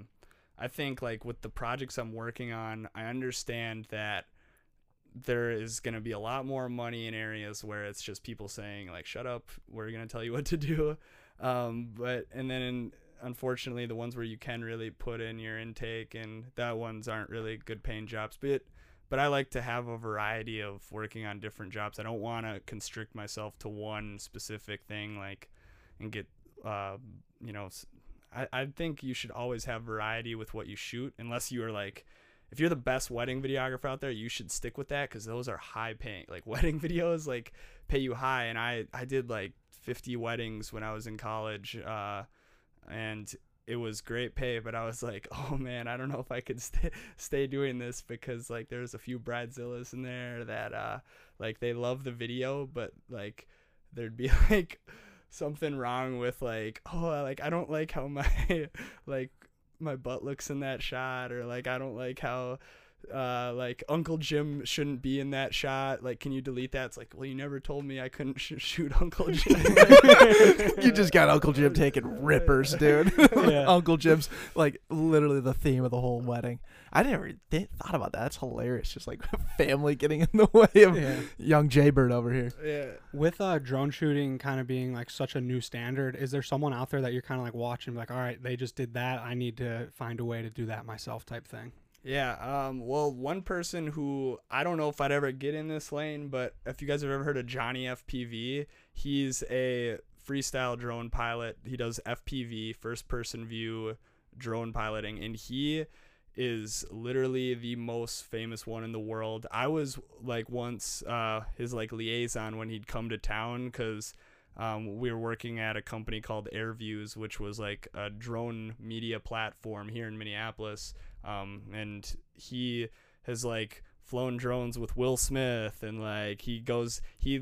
I think like with the projects I'm working on, I understand that there is going to be a lot more money in areas where it's just people saying like, shut up, we're going to tell you what to do. Unfortunately, the ones where you can really put in your intake, and that ones aren't really good paying jobs, but I like to have a variety of working on different jobs. I don't want to constrict myself to one specific thing, like, and get, I think you should always have variety with what you shoot, unless you are like, if you're the best wedding videographer out there, you should stick with that, because those are high paying. Like, wedding videos like pay you high, and I did like 50 weddings when I was in college, and it was great pay, but I was like, oh man, I don't know if I could stay doing this, because like there's a few bridezillas in there that like they love the video, but like there'd be like something wrong with like, oh, like I don't like how my like my butt looks in that shot, or like I don't like how like Uncle Jim shouldn't be in that shot, like can you delete that? It's like, well, you never told me I couldn't shoot Uncle Jim. You just got Uncle Jim taking rippers, dude. Yeah. Uncle Jim's like literally the theme of the whole wedding. I never thought about that. That's hilarious. Just like family getting in the way of Yeah. young Jaybird over here. Yeah. With drone shooting kind of being like such a new standard, is there someone out there that you're kind of like watching, like, all right, they just did that, I need to find a way to do that myself type thing? Yeah, well, one person who I don't know if I'd ever get in this lane, but if you guys have ever heard of Johnny FPV, he's a freestyle drone pilot. He does FPV, first person view drone piloting, and he is literally the most famous one in the world. I was like once his like liaison when he'd come to town, because we were working at a company called AirViews, which was like a drone media platform here in Minneapolis. And he has like flown drones with Will Smith, and like he goes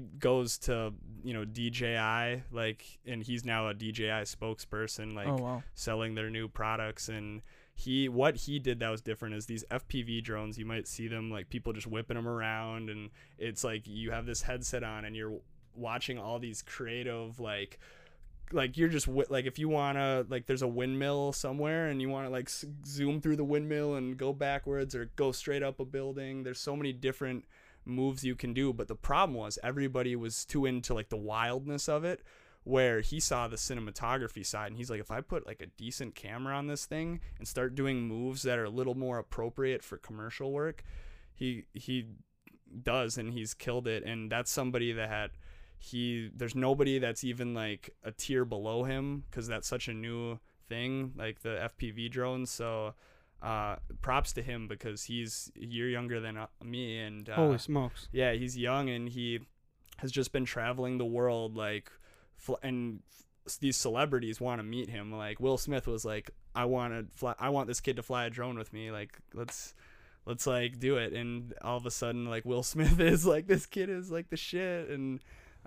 to, you know, DJI, like, and he's now a DJI spokesperson, like Oh wow. selling their new products. And what he did that was different is these FPV drones, you might see them like people just whipping them around, and it's like you have this headset on and you're watching all these creative like you're just like, if you want to, like, there's a windmill somewhere and you want to like zoom through the windmill and go backwards or go straight up a building, there's so many different moves you can do. But the problem was everybody was too into like the wildness of it, where he saw the cinematography side and he's like, if I put like a decent camera on this thing and start doing moves that are a little more appropriate for commercial work, he does, and he's killed it. And that's somebody that there's nobody that's even like a tier below him, because that's such a new thing, like the FPV drones. So props to him, because he's a year younger than me, and Holy smokes. yeah, he's young, and he has just been traveling the world, like, and these celebrities want to meet him. Like Will Smith was like, I want this kid to fly a drone with me, like let's like do it. And all of a sudden, like, Will Smith is like, this kid is like the shit. And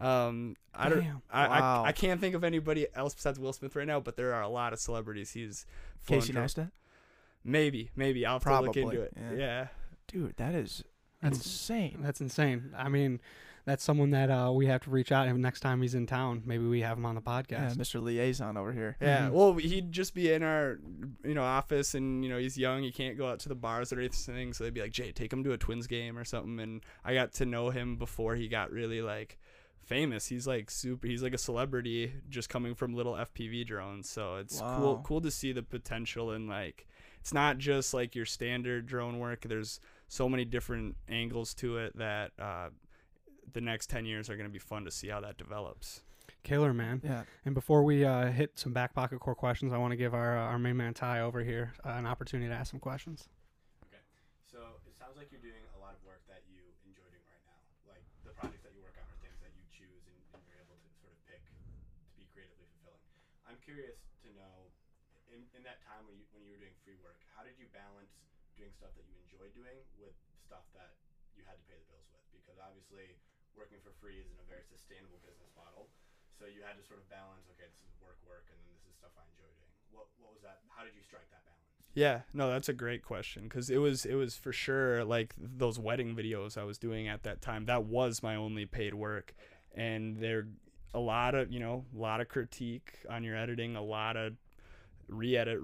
I can't think of anybody else besides Will Smith right now, but there are a lot of celebrities he's flown Casey Neistat? Maybe I'll have to look into it. Yeah. Dude, that's insane. That's insane. I mean, that's someone that we have to reach out, and next time he's in town, maybe we have him on the Yeah, podcast. Mr. Liaison over here. Yeah, well, he'd just be in our, office, and, he's young. He can't go out to the bars or anything, so they'd be like, Jay, take him to a Twins game or something. And I got to know him before he got really, like, famous. He's like a celebrity just coming from little FPV drones. So it's cool to see the potential, and like, it's not just like your standard drone work. There's so many different angles to it that the next 10 years are going to be fun to see how that develops. Killer, man. Yeah. And before we hit some back pocket core questions, I want to give our main man Ty over here an opportunity to ask some questions. Okay. So it sounds like you're doing a lot of work that you enjoy doing right now. Like the projects that you work on are things that you choose and you're able to sort of pick to be creatively fulfilling. I'm curious to know, in that time when you were doing free work, how did you balance doing stuff that you enjoy doing with stuff that you had to pay the bills with? Because obviously working for free isn't a very sustainable business model. So you had to sort of balance, okay, this is work, and then this is stuff I enjoy doing. What was that? How did you strike that balance? Yeah, no, that's a great question, because it was for sure like those wedding videos I was doing at that time. That was my only paid work, and there a lot of critique on your editing, a lot of re-edit.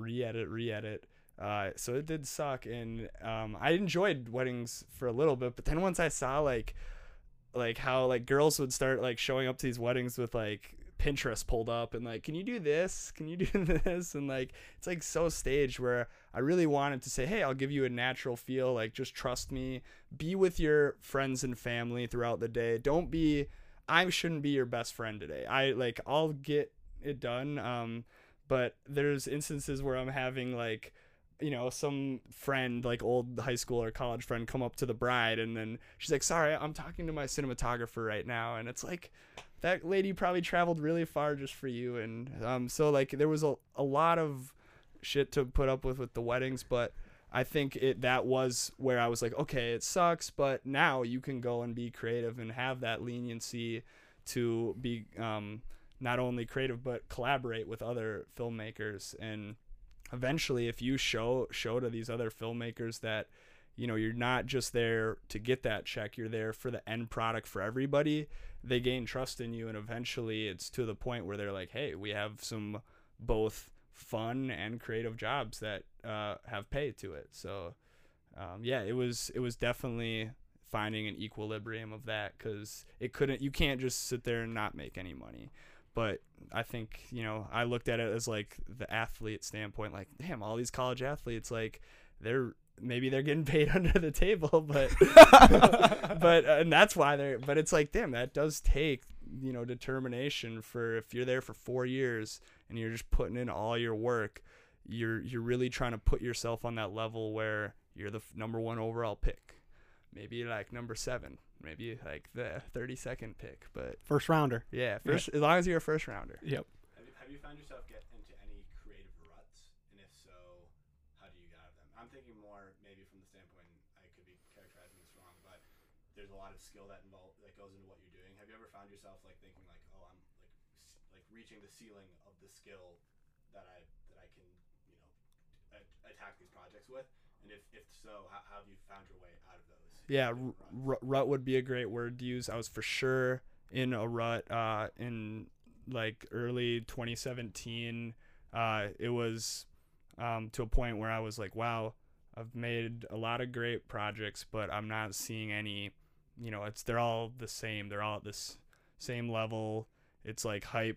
So it did suck, and I enjoyed weddings for a little bit, but then once I saw like how like girls would start like showing up to these weddings with like Pinterest pulled up and like, can you do this? Can you do this? And like, it's like so staged, where I really wanted to say, hey, I'll give you a natural feel. Like, just trust me, be with your friends and family throughout the day. I shouldn't be your best friend today. I'll get it done. But there's instances where I'm having like, some friend, like old high school or college friend, come up to the bride, and then she's like, sorry, I'm talking to my cinematographer right now. And it's like, that lady probably traveled really far just for you. And so like there was a lot of shit to put up with the weddings, but I think that was where I was like, okay, it sucks, but now you can go and be creative and have that leniency to be not only creative but collaborate with other filmmakers. And eventually, if you show to these other filmmakers that, you know, you're not just there to get that check, you're there for the end product for everybody, they gain trust in you, and eventually it's to the point where they're like, hey, we have some both fun and creative jobs that have pay to it. So yeah, it was definitely finding an equilibrium of that, because you can't just sit there and not make any money. But I think, you know, I looked at it as like the athlete standpoint, like, damn, all these college athletes, like, maybe they're getting paid under the table, but and that's why but it's like, damn, that does take, you know, determination. For if you're there for 4 years and you're just putting in all your work, you're really trying to put yourself on that level where you're the number 1 overall pick, maybe like number 7, maybe like the 32nd pick, but First rounder. yeah, as long as you're a first rounder. Yep. Have you found yourself get into any creative ruts? And if so, how do you get out of them? I'm thinking more maybe from the standpoint, I could be characterizing this wrong, but there's a lot of skill that goes into what you're doing. Have you ever found yourself like thinking like, oh, I'm like reaching the ceiling of the skill that I can, you know, attack these projects with? And if so, how have you found your way out of those? Yeah, rut would be a great word to use. I was for sure in a rut in like early 2017. It was to a point where I was like, wow, I've made a lot of great projects, but I'm not seeing any, you know, they're all the same. They're all at this same level. It's like hype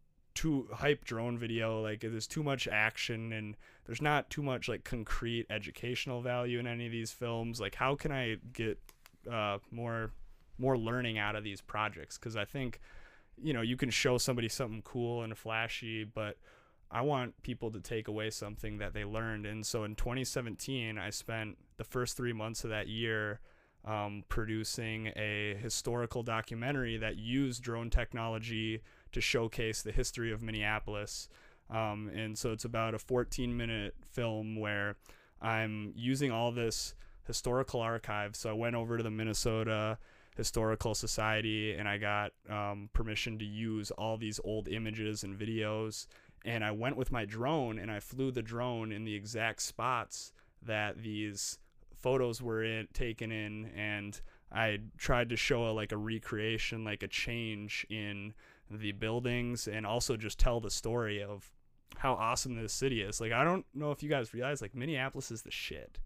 drone video. Like, there's too much action and there's not too much like concrete educational value in any of these films. Like, how can I get more learning out of these projects? Because I think, you know, you can show somebody something cool and flashy, but I want people to take away something that they learned. And so in 2017, I spent the first 3 months of that year producing a historical documentary that used drone technology to showcase the history of Minneapolis. And so it's about a 14-minute film where I'm using all this historical archive. So I went over to the Minnesota Historical Society and I got permission to use all these old images and videos. And I went with my drone and I flew the drone in the exact spots that these photos were taken in. And I tried to show a recreation, like a change in the buildings, and also just tell the story of how awesome this city is. Like, I don't know if you guys realize, like, Minneapolis is the shit.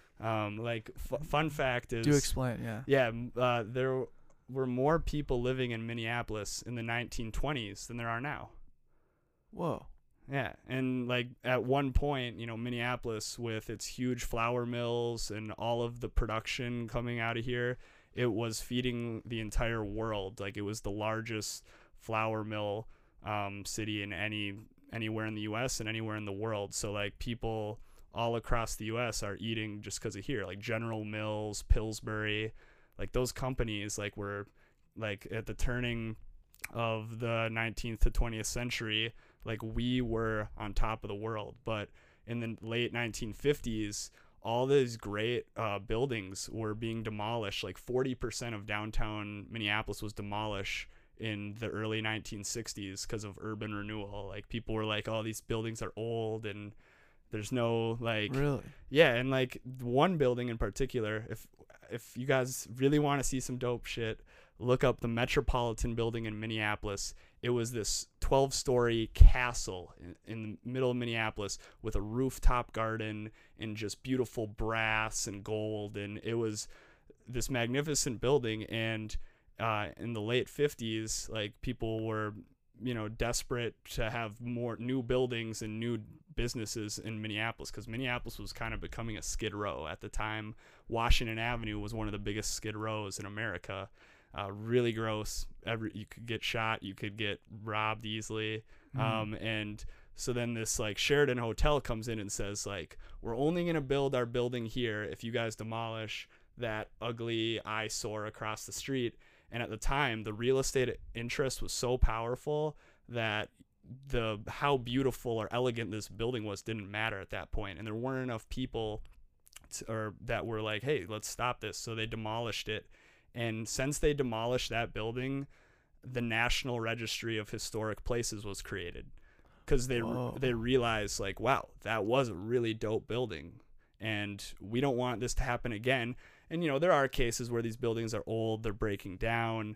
Fun fact is, Do explain, yeah. Yeah, there were more people living in Minneapolis in the 1920s than there are now. Whoa. Yeah, and like at one point, you know, Minneapolis with its huge flour mills and all of the production coming out of here, it was feeding the entire world. Like, it was the largest flour mill city in anywhere in the U.S. and anywhere in the world. So like, people all across the U.S. are eating just because of here. Like General Mills, Pillsbury, like those companies like were like at the turning of the 19th to 20th century, like we were on top of the world. But in the late 1950s, all these great buildings were being demolished. Like 40% of downtown Minneapolis was demolished in the early 1960s because of urban renewal. Like, people were like, oh, these buildings are old and there's no like, Really? yeah. And like one building in particular, if you guys really want to see some dope shit, look up the Metropolitan Building in Minneapolis. It was this 12-story castle in the middle of Minneapolis with a rooftop garden and just beautiful brass and gold. And it was this magnificent building. And in the late 50s, like, people were, you know, desperate to have more new buildings and new businesses in Minneapolis, because Minneapolis was kind of becoming a Skid Row at the time. Washington Avenue was one of the biggest Skid Rows in America. Really gross. You could get shot, you could get robbed easily. And so then this like Sheraton Hotel comes in and says, like, we're only going to build our building here if you guys demolish that ugly eyesore across the street. And at the time, the real estate interest was so powerful that how beautiful or elegant this building was didn't matter at that point. And there weren't enough people that were like, hey, let's stop this. So they demolished it. And since they demolished that building, the National Registry of Historic Places was created, because they Whoa. realize like, wow, that was a really dope building, and we don't want this to happen again. And there are cases where these buildings are old, they're breaking down,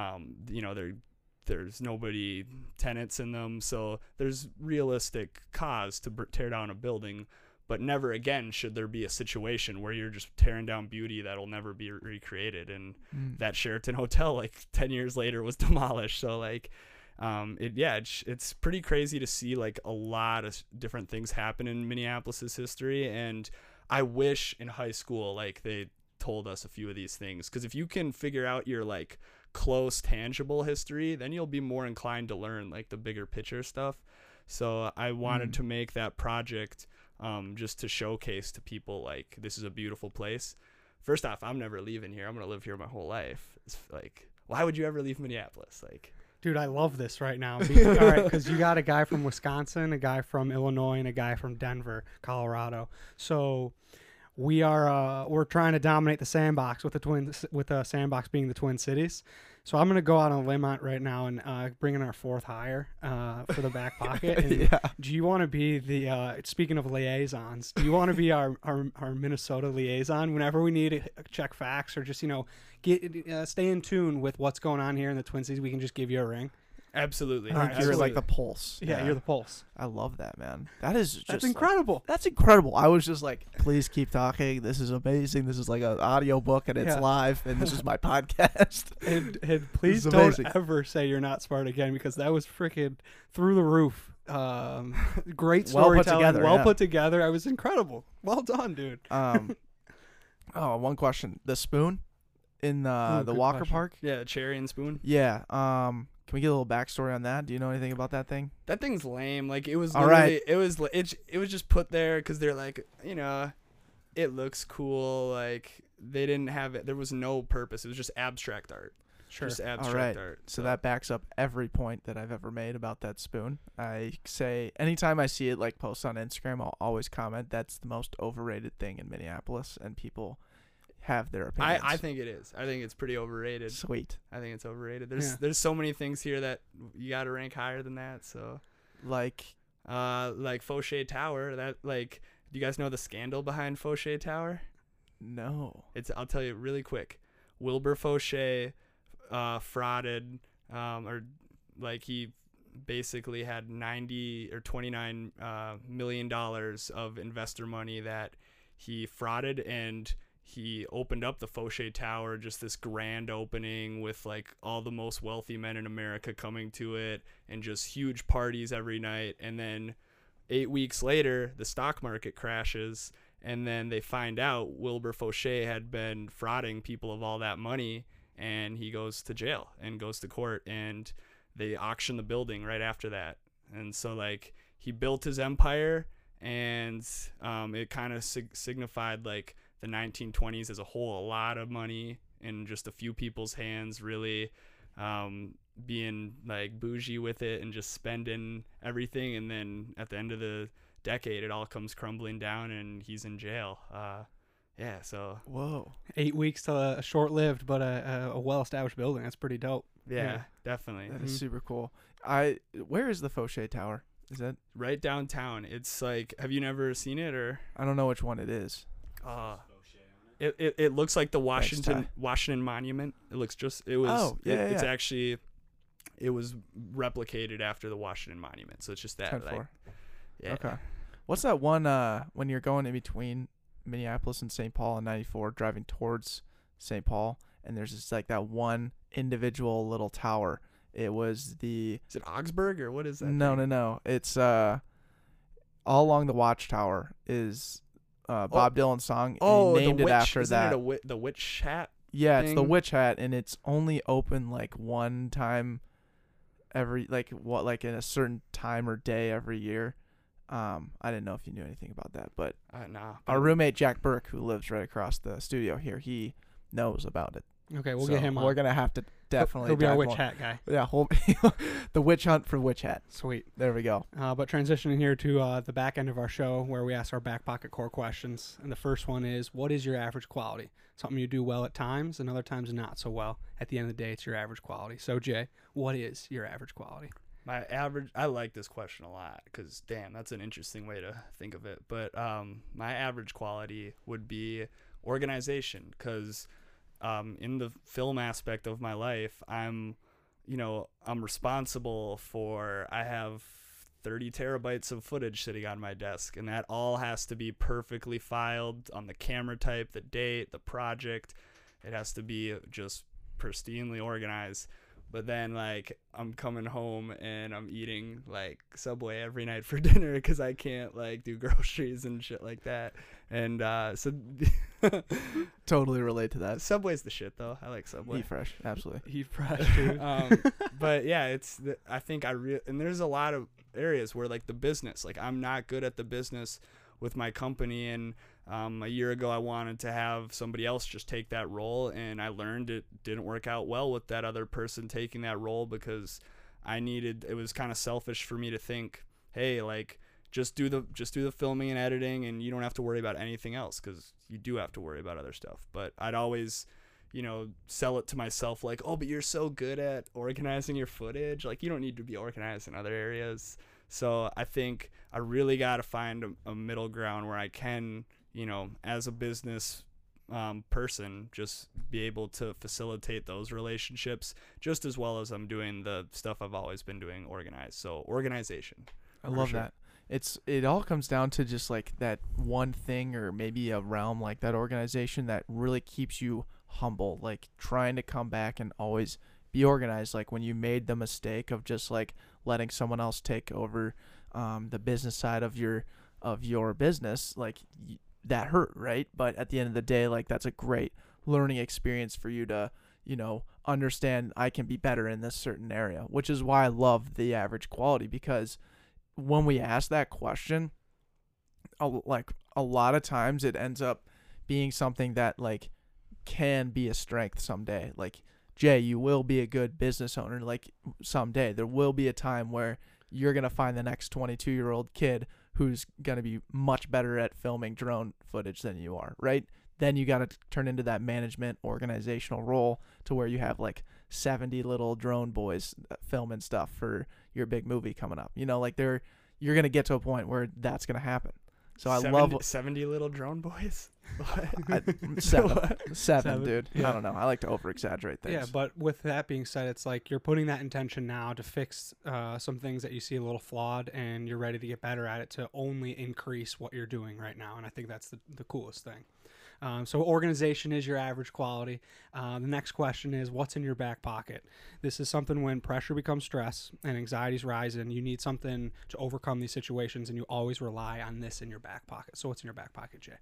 there's nobody tenants in them, so there's realistic cause to tear down a building. But never again should there be a situation where you're just tearing down beauty that'll never be recreated. And that Sheraton Hotel, like 10 years later, was demolished. So like, it's pretty crazy to see like a lot of different things happen in Minneapolis's history. And I wish in high school, like they told us a few of these things, because if you can figure out your like close, tangible history, then you'll be more inclined to learn like the bigger picture stuff. So I wanted to make that project just to showcase to people like this is a beautiful place. First off, I'm never leaving here. I'm gonna live here my whole life. It's like, why would you ever leave Minneapolis? Like, Dude, I love this right now. All right, because you got a guy from Wisconsin, a guy from Illinois, and a guy from Denver, Colorado. So we're trying to dominate the sandbox with the sandbox being the Twin Cities. So I'm gonna go out on a limb right now and bring in our fourth hire for the back pocket. And do you want to be the speaking of liaisons? Do you want to be our Minnesota liaison whenever we need to check facts or just get stay in tune with what's going on here in the Twin Cities? We can just give you a ring. absolutely. You're like the pulse. Yeah, you're the pulse. I love that, man. That's incredible. That's incredible. I was just like, please keep talking. This is amazing. This is like an audio book and it's live, and this is my podcast. And please don't ever say you're not smart again, because that was freaking through the roof. Great storytelling, put together. I was incredible. Well done, dude. One question: the spoon in the Walker question. Park? Yeah, cherry and spoon. Yeah. Can we get a little backstory on that? Do you know anything about that thing? That thing's lame. Like it was. All right. It was just put there because they're like, it looks cool. Like they didn't have it. There was no purpose. It was just abstract art. Sure. Just abstract art. So that backs up every point that I've ever made about that spoon. I say anytime I see it like post on Instagram, I'll always comment that's the most overrated thing in Minneapolis, and people have their opinions. I think it is. I think it's pretty overrated. Sweet. I think it's overrated. There's so many things here that you got to rank higher than that. So like Fauché Tower. That like, do you guys know the scandal behind Fauché Tower? No. I'll tell you really quick. Wilbur Fauché frauded, or like he basically had $29 million of investor money that he frauded, and he opened up the Fauché Tower, just this grand opening with like all the most wealthy men in America coming to it and just huge parties every night. And then 8 weeks later, the stock market crashes, and then they find out Wilbur Fauché had been frauding people of all that money, and he goes to jail and goes to court, and they auction the building right after that. And so like he built his empire, and it kind of signified like the 1920s as a whole, a lot of money in just a few people's hands, really being like bougie with it and just spending everything. And then at the end of the decade, it all comes crumbling down and he's in jail. So whoa, 8 weeks to a short-lived but a well-established building. That's pretty dope. Yeah. Definitely. That is super cool. Where is the Fauché Tower? Is that right downtown? It's like, have you never seen it? Or I don't know which one it is. It looks like the Washington Monument. It looks just it's actually, it was replicated after the Washington Monument, so it's just that 10-4. Yeah. Okay. What's that one when you're going in between Minneapolis and St. Paul on 94 driving towards St. Paul, and there's just like that one individual little tower. It was is it Augsburg or what is that? No. It's all along the Watchtower is Bob Dylan's song. Oh, he named the witch, it after isn't that. It the witch hat? Yeah, thing? It's the witch hat, and it's only open like one time every in a certain time or day every year. I didn't know if you knew anything about that, but no. Our roommate Jack Burke, who lives right across the studio here, he knows about it. Okay, we'll get him on. We're gonna have to definitely. He'll be our witch hat guy. Yeah, the witch hunt for witch hat. Sweet. There we go. But transitioning here to the back end of our show, where we ask our back pocket core questions, and the first one is, what is your average quality? Something you do well at times, and other times not so well. At the end of the day, it's your average quality. So Jay, what is your average quality? My average, I like this question a lot because, damn, that's an interesting way to think of it. But my average quality would be organization because in the film aspect of my life, I'm responsible for, I have 30 terabytes of footage sitting on my desk, and that all has to be perfectly filed on the camera type, the date, the project. It has to be just pristinely organized. But then, like, I'm coming home and I'm eating, like, Subway every night for dinner because I can't, like, do groceries and shit like that. And so Totally relate to that. Subway's the shit, though. I like Subway. Eat fresh, absolutely. He fresh, dude. But, yeah, I think and there's a lot of areas where, like, the business, like, I'm not good at the business with my company, and a year ago I wanted to have somebody else just take that role, and I learned it didn't work out well with that other person taking that role because it was kind of selfish for me to think, hey, like, just do the filming and editing and you don't have to worry about anything else, because you do have to worry about other stuff. But I'd always sell it to myself like, oh, but you're so good at organizing your footage, like, you don't need to be organized in other areas. So I think I really got to find a middle ground where I can, as a business person, just be able to facilitate those relationships just as well as I'm doing the stuff I've always been doing organized. So organization. I love that. It all comes down to just like that one thing or maybe a realm like that organization that really keeps you humble, like trying to come back and always be organized. Like when you made the mistake of just like letting someone else take over the business side of your business, like that hurt, right? But at the end of the day, like that's a great learning experience for you to understand I can be better in this certain area, which is why I love the average quality, because when we ask that question, like a lot of times it ends up being something that like can be a strength someday. Like, Jay, you will be a good business owner. Like someday there will be a time where you're going to find the next 22-year-old kid who's going to be much better at filming drone footage than you are, right? Then you got to turn into that management organizational role to where you have like 70 little drone boys filming stuff for your big movie coming up. Like you're going to get to a point where that's going to happen. So I love 70 little drone boys. Seven, dude. Yeah. I don't know. I like to over-exaggerate things. Yeah, but with that being said, it's like you're putting that intention now to fix some things that you see a little flawed, and you're ready to get better at it to only increase what you're doing right now. And I think that's the coolest thing. So organization is your average quality. The next question is, what's in your back pocket? This is something when pressure becomes stress and anxiety's rising, you need something to overcome these situations, and you always rely on this in your back pocket. So what's in your back pocket, Jay?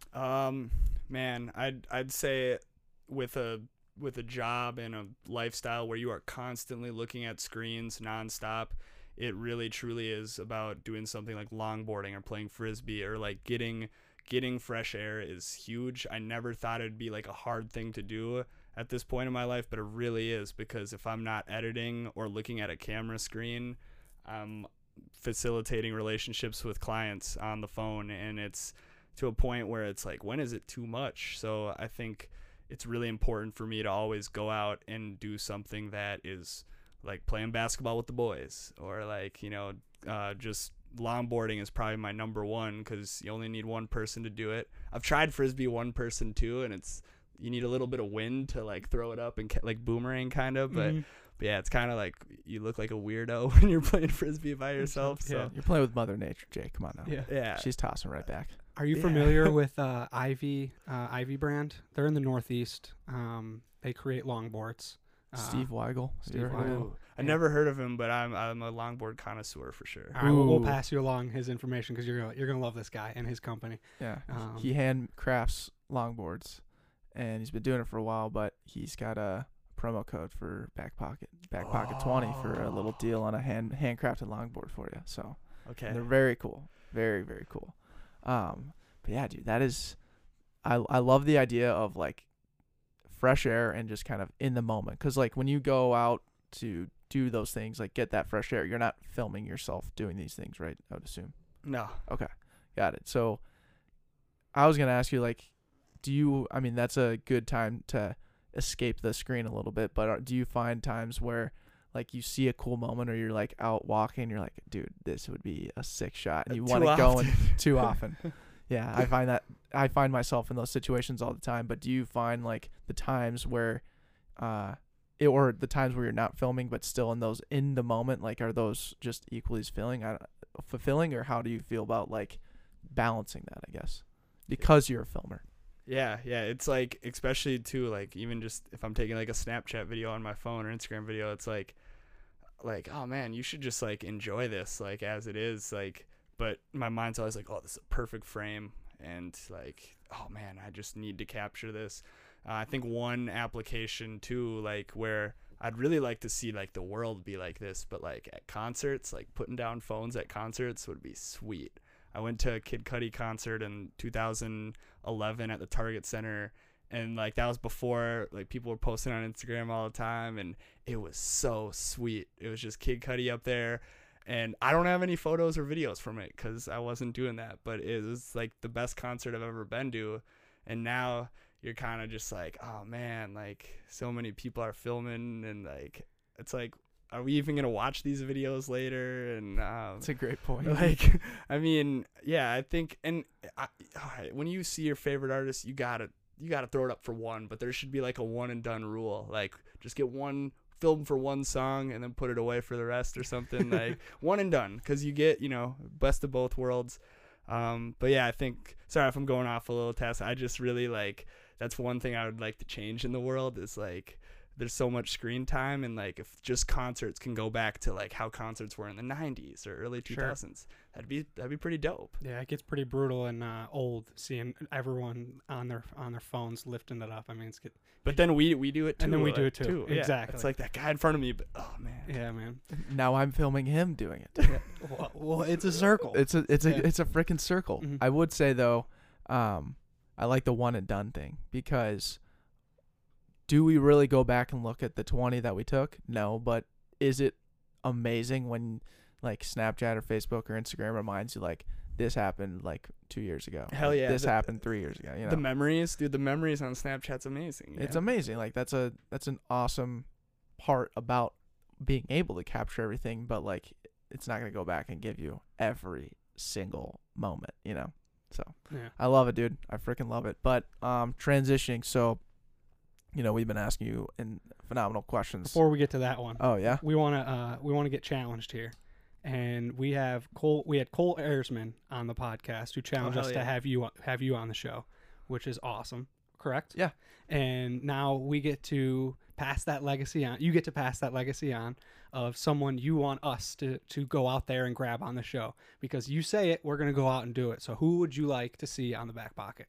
Man, I'd say with a job and a lifestyle where you are constantly looking at screens nonstop, it really truly is about doing something like longboarding or playing frisbee, or like getting fresh air is huge. I never thought it'd be like a hard thing to do at this point in my life, but it really is, because if I'm not editing or looking at a camera screen, I'm facilitating relationships with clients on the phone, and it's to a point where it's like, when is it too much? So I think it's really important for me to always go out and do something that is like playing basketball with the boys, or like, just longboarding is probably my number one, because you only need one person to do it. I've tried frisbee one person too, and you need a little bit of wind to like throw it up and like boomerang kind of, but yeah, it's kind of like you look like a weirdo when you're playing frisbee by yourself. So You're playing with Mother Nature, Jay. Come on now. yeah. She's tossing right back. Are you familiar with Ivy brand? They're in the Northeast. They create longboards. Steve Weigel. Steve You're- Weigel. I never heard of him, but I'm a longboard connoisseur for sure. All right, we'll Ooh. pass you along his information, because you're gonna love this guy and his company. Yeah. Um, He handcrafts longboards, and he's been doing it for a while, but he's got a promo code for back pocket 20 for a little deal on a handcrafted longboard for you. So Okay. they're very cool. Very, very cool. But yeah, dude, that is, I love the idea of like fresh air and just kind of in the moment. 'Cause like when you go out to do those things, like get that fresh air, you're not filming yourself doing these things, right? I would assume. No. Okay. Got it. So I was going to ask you, like, that's a good time to escape the screen a little bit, but do you find times where like you see a cool moment, or you're like out walking, you're like, dude, this would be a sick shot, and you Too want to go in often. too often. Yeah, I find myself in those situations all the time. But do you find like the times where, or the times where you're not filming but still in the moment, like are those just equally as fulfilling, or how do you feel about like balancing that, I guess, because you're a filmer? Yeah, it's like, especially too, like even just if I'm taking like a Snapchat video on my phone or Instagram video, it's like oh man, you should just like enjoy this like as it is, like, but my mind's always like, oh, this is a perfect frame, and like, oh man, I just need to capture this. I think one application too, like where I'd really like to see like the world be like this, but like at concerts, like putting down phones at concerts would be sweet. I went to a Kid Cudi concert in 2011 at the Target Center, and like that was before like people were posting on Instagram all the time, and it was so sweet. It was just Kid Cudi up there, and I don't have any photos or videos from it because I wasn't doing that, but it was like the best concert I've ever been to. And now you're kind of just like, oh man, like so many people are filming, and like it's like, are we even gonna watch these videos later? And That's a great point. like, I mean, yeah, I think, and when you see your favorite artist, you gotta throw it up for one, but there should be like a one and done rule. Like, just get one film for one song and then put it away for the rest or something. Like one and done, because you get, best of both worlds. But yeah, I think, sorry if I'm going off a little, Tess, I just really like, that's one thing I would like to change in the world is like, there's so much screen time, and like if just concerts can go back to like how concerts were in the 90s or early 2000s, that'd be pretty dope. Yeah, it gets pretty brutal and old seeing everyone on their phones lifting it up. I mean, But then we do it too. And then we do it too. Yeah, Exactly. it's like that guy in front of me, but oh man. Yeah, man. Now I'm filming him doing it. Well, it's a circle. It's a freaking circle. Mhm. I would say though, I like the one and done thing, because do we really go back and look at the 20 that we took? No, but is it amazing when like Snapchat or Facebook or Instagram reminds you like this happened like 2 years ago? Hell yeah. This happened 3 years ago. The memories, dude. The memories on Snapchat's amazing. It's yeah. amazing. Like that's an awesome part about being able to capture everything, but like it's not gonna go back and give you every single moment, So Yeah. I love it, dude. I freaking love it. But transitioning, so we've been asking you phenomenal questions. Before we get to that one, Oh yeah. we want to get challenged here, and we had Cole Ayersman on the podcast who challenged hell us yeah. to have you on the show, which is awesome. Correct? Yeah. And now we get to pass that legacy on. You get to pass that legacy on of someone you want us to go out there and grab on the show, because you say it, we're going to go out and do it. So who would you like to see on the back pocket?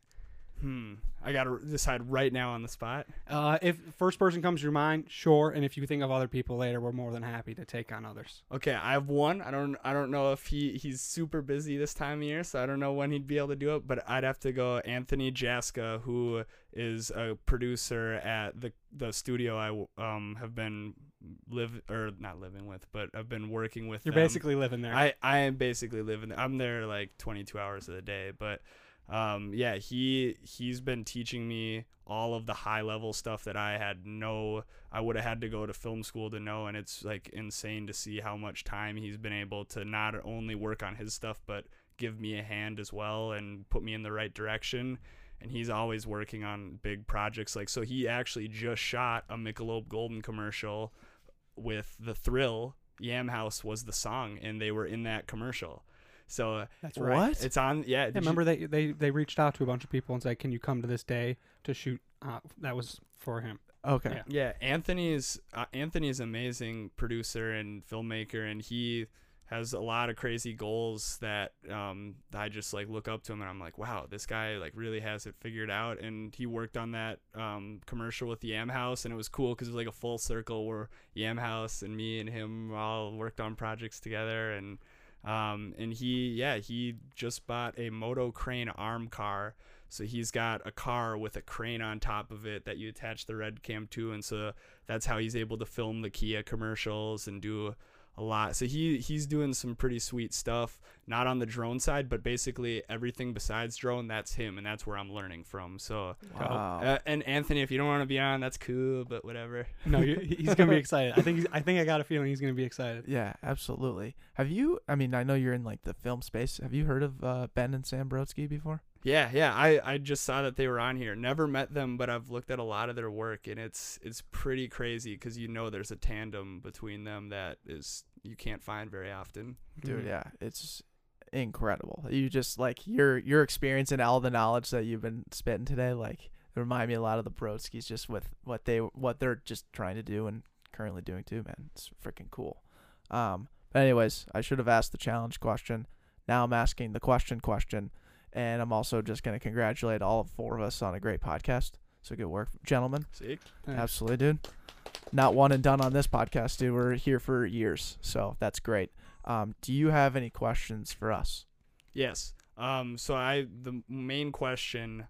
I gotta decide right now on the spot. If first person comes to your mind, sure. And if you think of other people later, we're more than happy to take on others. Okay, I have one. I don't know if he's super busy this time of year, so I don't know when he'd be able to do it. But I'd have to go Anthony Jaska, who is a producer at the studio I have been not living with, but I've been working with. You're them. basically living there. I am basically living there. I'm there like 22 hours of the day, but yeah, he's been teaching me all of the high level stuff that I would have had to go to film school to know, and it's like insane to see how much time he's been able to not only work on his stuff but give me a hand as well and put me in the right direction. And he's always working on big projects, like, so he actually just shot a Michelob Golden commercial with The Thrill. Yam House was the song, and they were in that commercial. So That's right. What? it's on. Yeah. Yeah, remember they reached out to a bunch of people and said, "Can you come to this day to shoot?" That was for him. Okay. Yeah. Yeah, Anthony is amazing producer and filmmaker, and he has a lot of crazy goals that I just like look up to him, and I'm like, wow, this guy like really has it figured out. And he worked on that commercial with Yam House, and it was cool because it was like a full circle where Yam House and me and him all worked on projects together. And he just bought a Moto Crane arm car. So he's got a car with a crane on top of it that you attach the red cam to, and so that's how he's able to film the Kia commercials and do a lot. So he's doing some pretty sweet stuff, not on the drone side, but basically everything besides drone, that's him, and that's where I'm learning from. So Wow. and Anthony, if you don't want to be on, that's cool, but whatever. No, he's gonna be excited. I think I got a feeling he's gonna be excited. Yeah, absolutely. Have you? I mean, I know you're in like the film space. Have you heard of Ben and Sam Brodsky before? Yeah. I just saw that they were on here. Never met them, but I've looked at a lot of their work, and it's pretty crazy because there's a tandem between them that is you can't find very often. Dude, yeah, it's incredible. You just like your experience and all the knowledge that you've been spitting today, like remind me a lot of the Brodskys, just with what they're just trying to do and currently doing too, man. It's freaking cool. But anyways, I should have asked the challenge question. Now I'm asking the question, and I'm also just gonna congratulate all 4 of us on a great podcast. So good work, gentlemen. See? Absolutely, dude. Not one and done on this podcast, dude. We're here for years, so that's great. Do you have any questions for us? Yes. So the main question,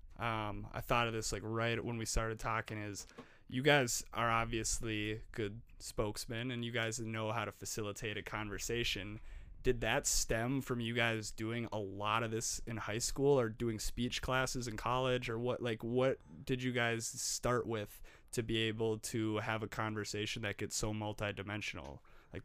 I thought of this like right when we started talking is, you guys are obviously good spokesmen and you guys know how to facilitate a conversation. Did that stem from you guys doing a lot of this in high school or doing speech classes in college, or what did you guys start with to be able to have a conversation that gets so multidimensional? Like,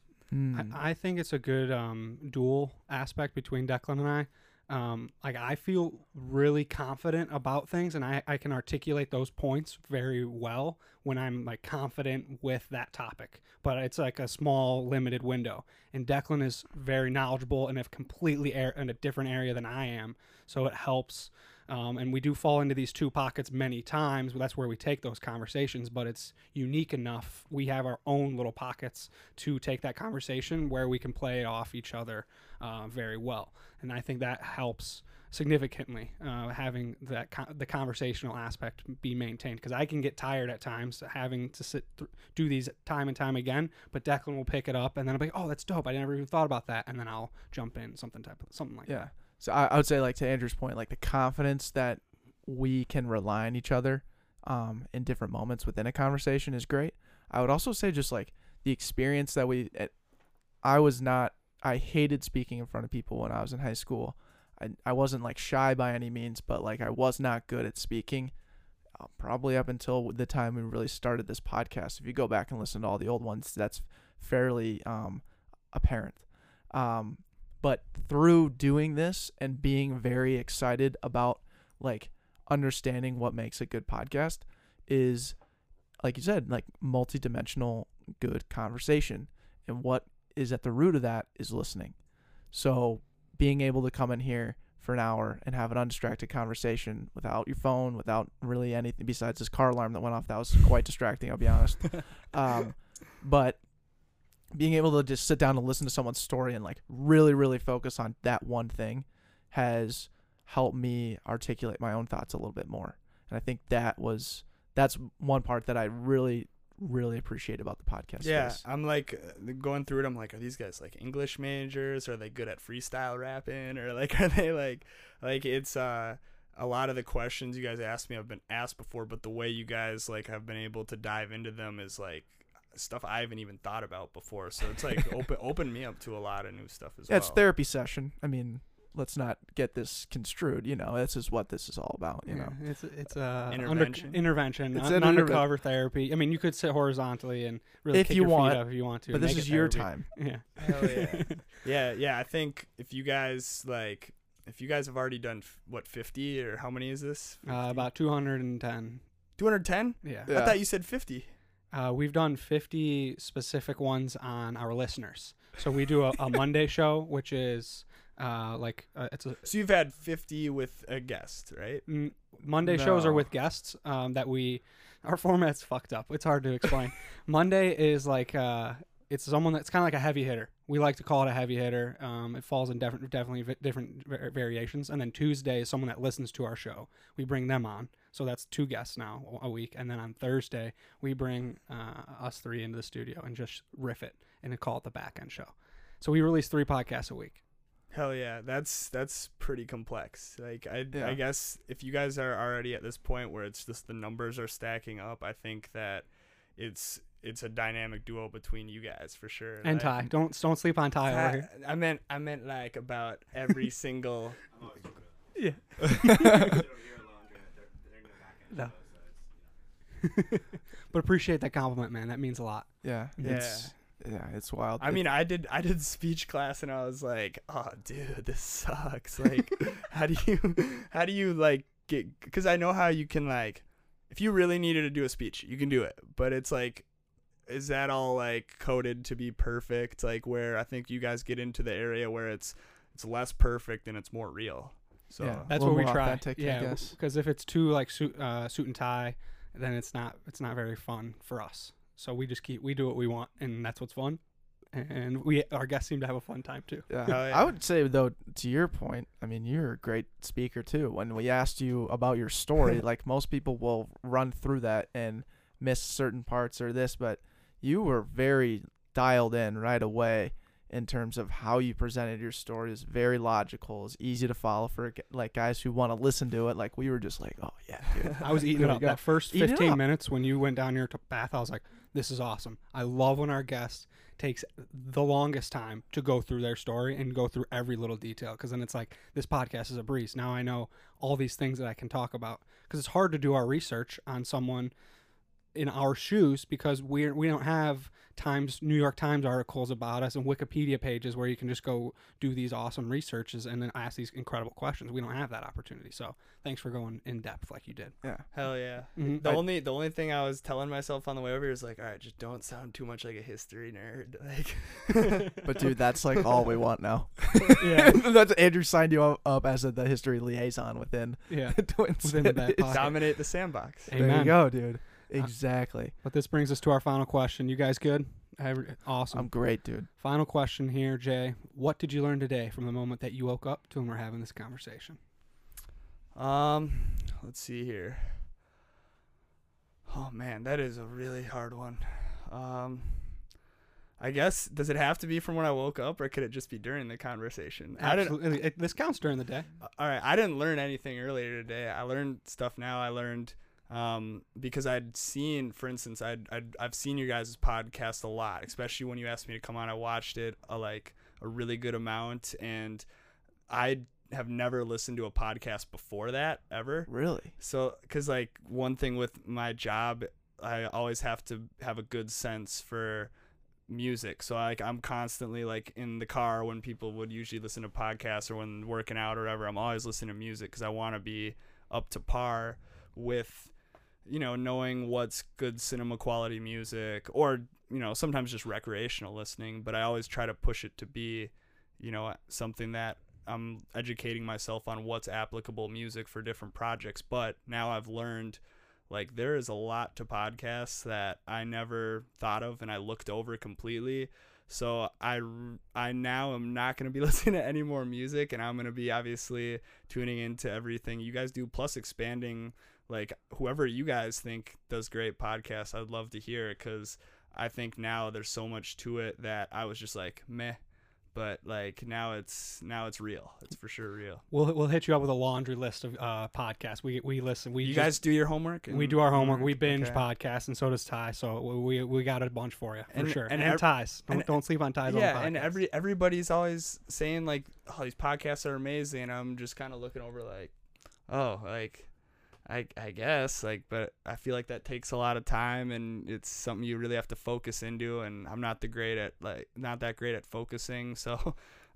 I think it's a good dual aspect between Declan and I. Like I feel really confident about things, and I can articulate those points very well when I'm like confident with that topic, but it's like a small limited window. And Declan is very knowledgeable and completely in a different area than I am, so it helps. And we do fall into these 2 pockets many times. That's where we take those conversations, but it's unique enough. We have our own little pockets to take that conversation where we can play off each other very well. And I think that helps significantly, having the conversational aspect be maintained, because I can get tired at times having to do these time and time again, but Declan will pick it up and then I'll be like, oh, that's dope, I never even thought about that, and then I'll jump in something like that. So I would say, like, to Andrew's point, like the confidence that we can rely on each other in different moments within a conversation is great. I would also say just like the experience that I hated speaking in front of people when I was in high school. I wasn't like shy by any means, but like I was not good at speaking, probably up until the time we really started this podcast. If you go back and listen to all the old ones, that's fairly apparent. But through doing this and being very excited about like understanding what makes a good podcast is, like you said, like multidimensional good conversation. And what is at the root of that is listening. So being able to come in here for an hour and have an undistracted conversation without your phone, without really anything besides this car alarm that went off, that was quite distracting, I'll be honest. But being able to just sit down and listen to someone's story and like really, really focus on that one thing has helped me articulate my own thoughts a little bit more. And I think that's one part that I really, really appreciate about the podcast. Yeah, space. I'm like going through it. I'm like, are these guys like English majors? Are they good at freestyle rapping? Or like, are they like it's a lot of the questions you guys asked me I've been asked before, but the way you guys like have been able to dive into them is like stuff I haven't even thought about before. So it's like open me up to a lot of new stuff as well. It's therapy session. I mean, let's not get this construed. You know, this is what this is all about. You know, it's Intervention. intervention. It's It's undercover therapy. I mean, you could sit horizontally and really If kick you your want, feet up if you want to. but this make is it your therapy. time. Yeah. Hell yeah. Yeah. I think if you guys have already done 50 or how many is this? 50? About 210. 210? Yeah. Yeah. I thought you said 50. We've done 50 specific ones on our listeners. So we do a Monday show, which is it's a So you've had 50 with a guest, right? Monday shows are No. with guests our format's fucked up. It's hard to explain. Monday is like it's someone that's kind of like a heavy hitter. We like to call it a heavy hitter. It falls in definitely different variations. And then Tuesday is someone that listens to our show. We bring them on. So that's 2 guests now a week. And then on Thursday, we bring us 3 into the studio and just riff it and call it the Back End Show. So we release 3 podcasts a week. Hell yeah, that's pretty complex. Like I Yeah. guess if you guys are already at this point where it's just the numbers are stacking up, I think that it's it's a dynamic duo between you guys for sure. And Like, Ty, don't sleep on Ty over here. I meant like about every single. I'm always joking. Yeah. Sit over here alone during the back end. No. So it's, But appreciate that compliment, man. That means a lot. Yeah. It's wild. I mean, I did speech class and I was like, oh, dude, this sucks. Like, how do you like get? Because I know how you can like, if you really needed to do a speech, you can do it. But it's like, is that all like coded to be perfect? Like, where I think you guys get into the area where it's less perfect and it's more real. So Yeah. That's A little what we more try. authentic, I Yeah, guess. because if it's too like suit and tie, then it's not very fun for us. So we do what we want, and that's what's fun. And our guests seem to have a fun time too. Yeah. Hell yeah. I would say though, to your point, I mean, you're a great speaker too. When we asked you about your story, like most people will run through that and miss certain parts or this, but you were very dialed in right away in terms of how you presented your story. Is very logical. It's easy to follow for like guys who want to listen to it. Like we were just like, oh yeah, dude. I was eating There it you up. go. That first Eating it 15 up. minutes when you went down here to Bath, I was like, this is awesome. I love when our guest takes the longest time to go through their story and go through every little detail, because then it's like, this podcast is a breeze. Now I know all these things that I can talk about, because it's hard to do our research on someone in our shoes, because we don't have New York Times articles about us and Wikipedia pages where you can just go do these awesome researches and then ask these incredible questions. We don't have that opportunity. So thanks for going in depth like you did. Yeah. hell yeah. Mhm. The only thing I was telling myself on the way over here is like, all right, just don't sound too much like a history nerd. Like, But dude, that's like all we want now. Yeah. That's Andrew signed you up as the history liaison within Yeah. Twins. Within the back pocket. dominate the sandbox. There you Amen. go, dude. Exactly. But this brings us to our final question. You guys good? Awesome. I'm great, dude. Final question here, Jay. What did you learn today from the moment that you woke up to when we're having this conversation? Let's see here. Oh man, that is a really hard one. I guess, does it have to be from when I woke up, or could it just be during the conversation? Absolutely. This counts during the day. All right, I didn't learn anything earlier today. I learned stuff now. I learned because I'd seen, for instance, I've seen your guys' podcast a lot, especially when you asked me to come on. I watched it a really good amount, and I have never listened to a podcast before that ever. Really? So, because like one thing with my job, I always have to have a good sense for music. So like I'm constantly like in the car when people would usually listen to podcasts, or when working out or whatever, I'm always listening to music because I want to be up to par with, knowing what's good cinema quality music, or, sometimes just recreational listening. But I always try to push it to be, something that I'm educating myself on what's applicable music for different projects. But now I've learned, like, there is a lot to podcasts that I never thought of and I looked over completely. So I now am not going to be listening to any more music, and I'm going to be obviously tuning into everything you guys do, plus expanding, like, whoever you guys think does great podcasts, I'd love to hear it, because I think now there's so much to it that I was just like, meh. But like now it's real. It's for sure real. We'll hit you up with a laundry list of podcasts. We listen. You guys do your homework? We do our homework. We binge Okay. podcasts, and so does Ty. So we got a bunch for you for And- sure. and And, ev- Ty's. Don't sleep on Ty's. Yeah, on and podcasts. everybody's always saying like, oh, these podcasts are amazing. And I'm just kind of looking over like, oh, like I guess, like, but I feel like that takes a lot of time, and it's something you really have to focus into, and I'm not that great at focusing. So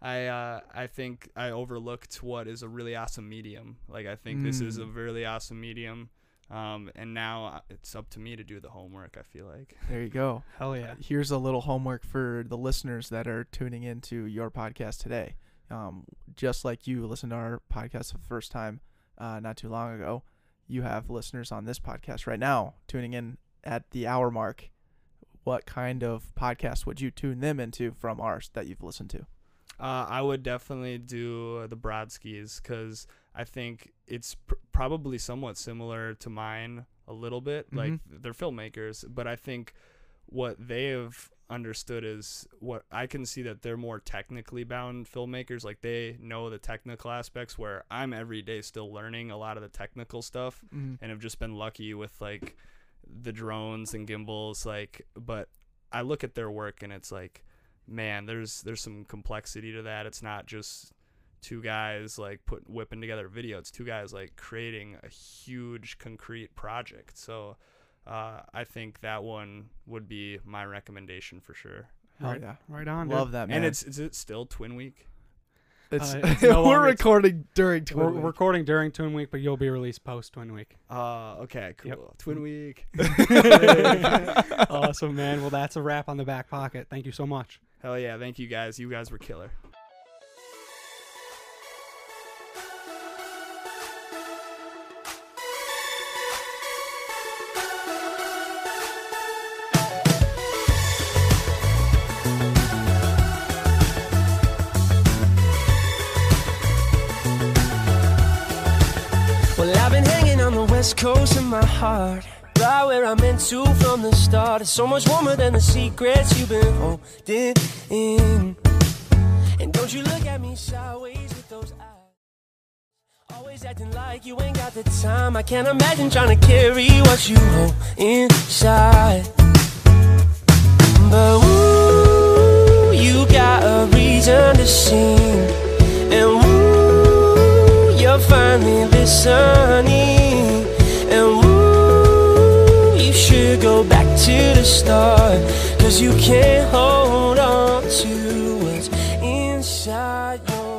I think I overlooked what is a really awesome medium. Like, I think this is a really awesome medium. And now it's up to me to do the homework, I feel like. There you go. Hell yeah. Here's a little homework for the listeners that are tuning into your podcast today. Just like you listened to our podcast for the first time not too long ago, you have listeners on this podcast right now tuning in at the hour mark. What kind of podcast would you tune them into from ours that you've listened to? I would definitely do the Broadskis, because I think it's probably somewhat similar to mine a little bit. Like, they're filmmakers, but I think what they have understood is what I can see, that they're more technically bound filmmakers. Like, they know the technical aspects, where I'm every day still learning a lot of the technical stuff, and have just been lucky with like the drones and gimbals, like, but I look at their work and it's like, man, there's some complexity to that. It's not just two guys like whipping together a video. It's two guys like creating a huge concrete project. So I think that one would be my recommendation for sure. Hell yeah. Right on. Love dude. that, man. And is it still Twin Week? It's, it's no we're longer- recording during Twin We're Week. recording during Twin Week, but you'll be released post Twin Week. Okay, cool. Yep. Twin Week. Awesome, man. Well, that's a wrap on the Back Pocket. Thank you so much. Hell yeah, thank you guys. You guys were killer. Well, I've been hanging on the west coast of my heart, right where I'm meant to from the start. It's so much warmer than the secrets you've been holding in. And don't you look at me sideways with those eyes, always acting like you ain't got the time. I can't imagine trying to carry what you hold inside. But ooh, you got a reason to sing. And ooh, you're finally listening. And ooh, you should go back to the start, 'cause you can't hold on to what's inside your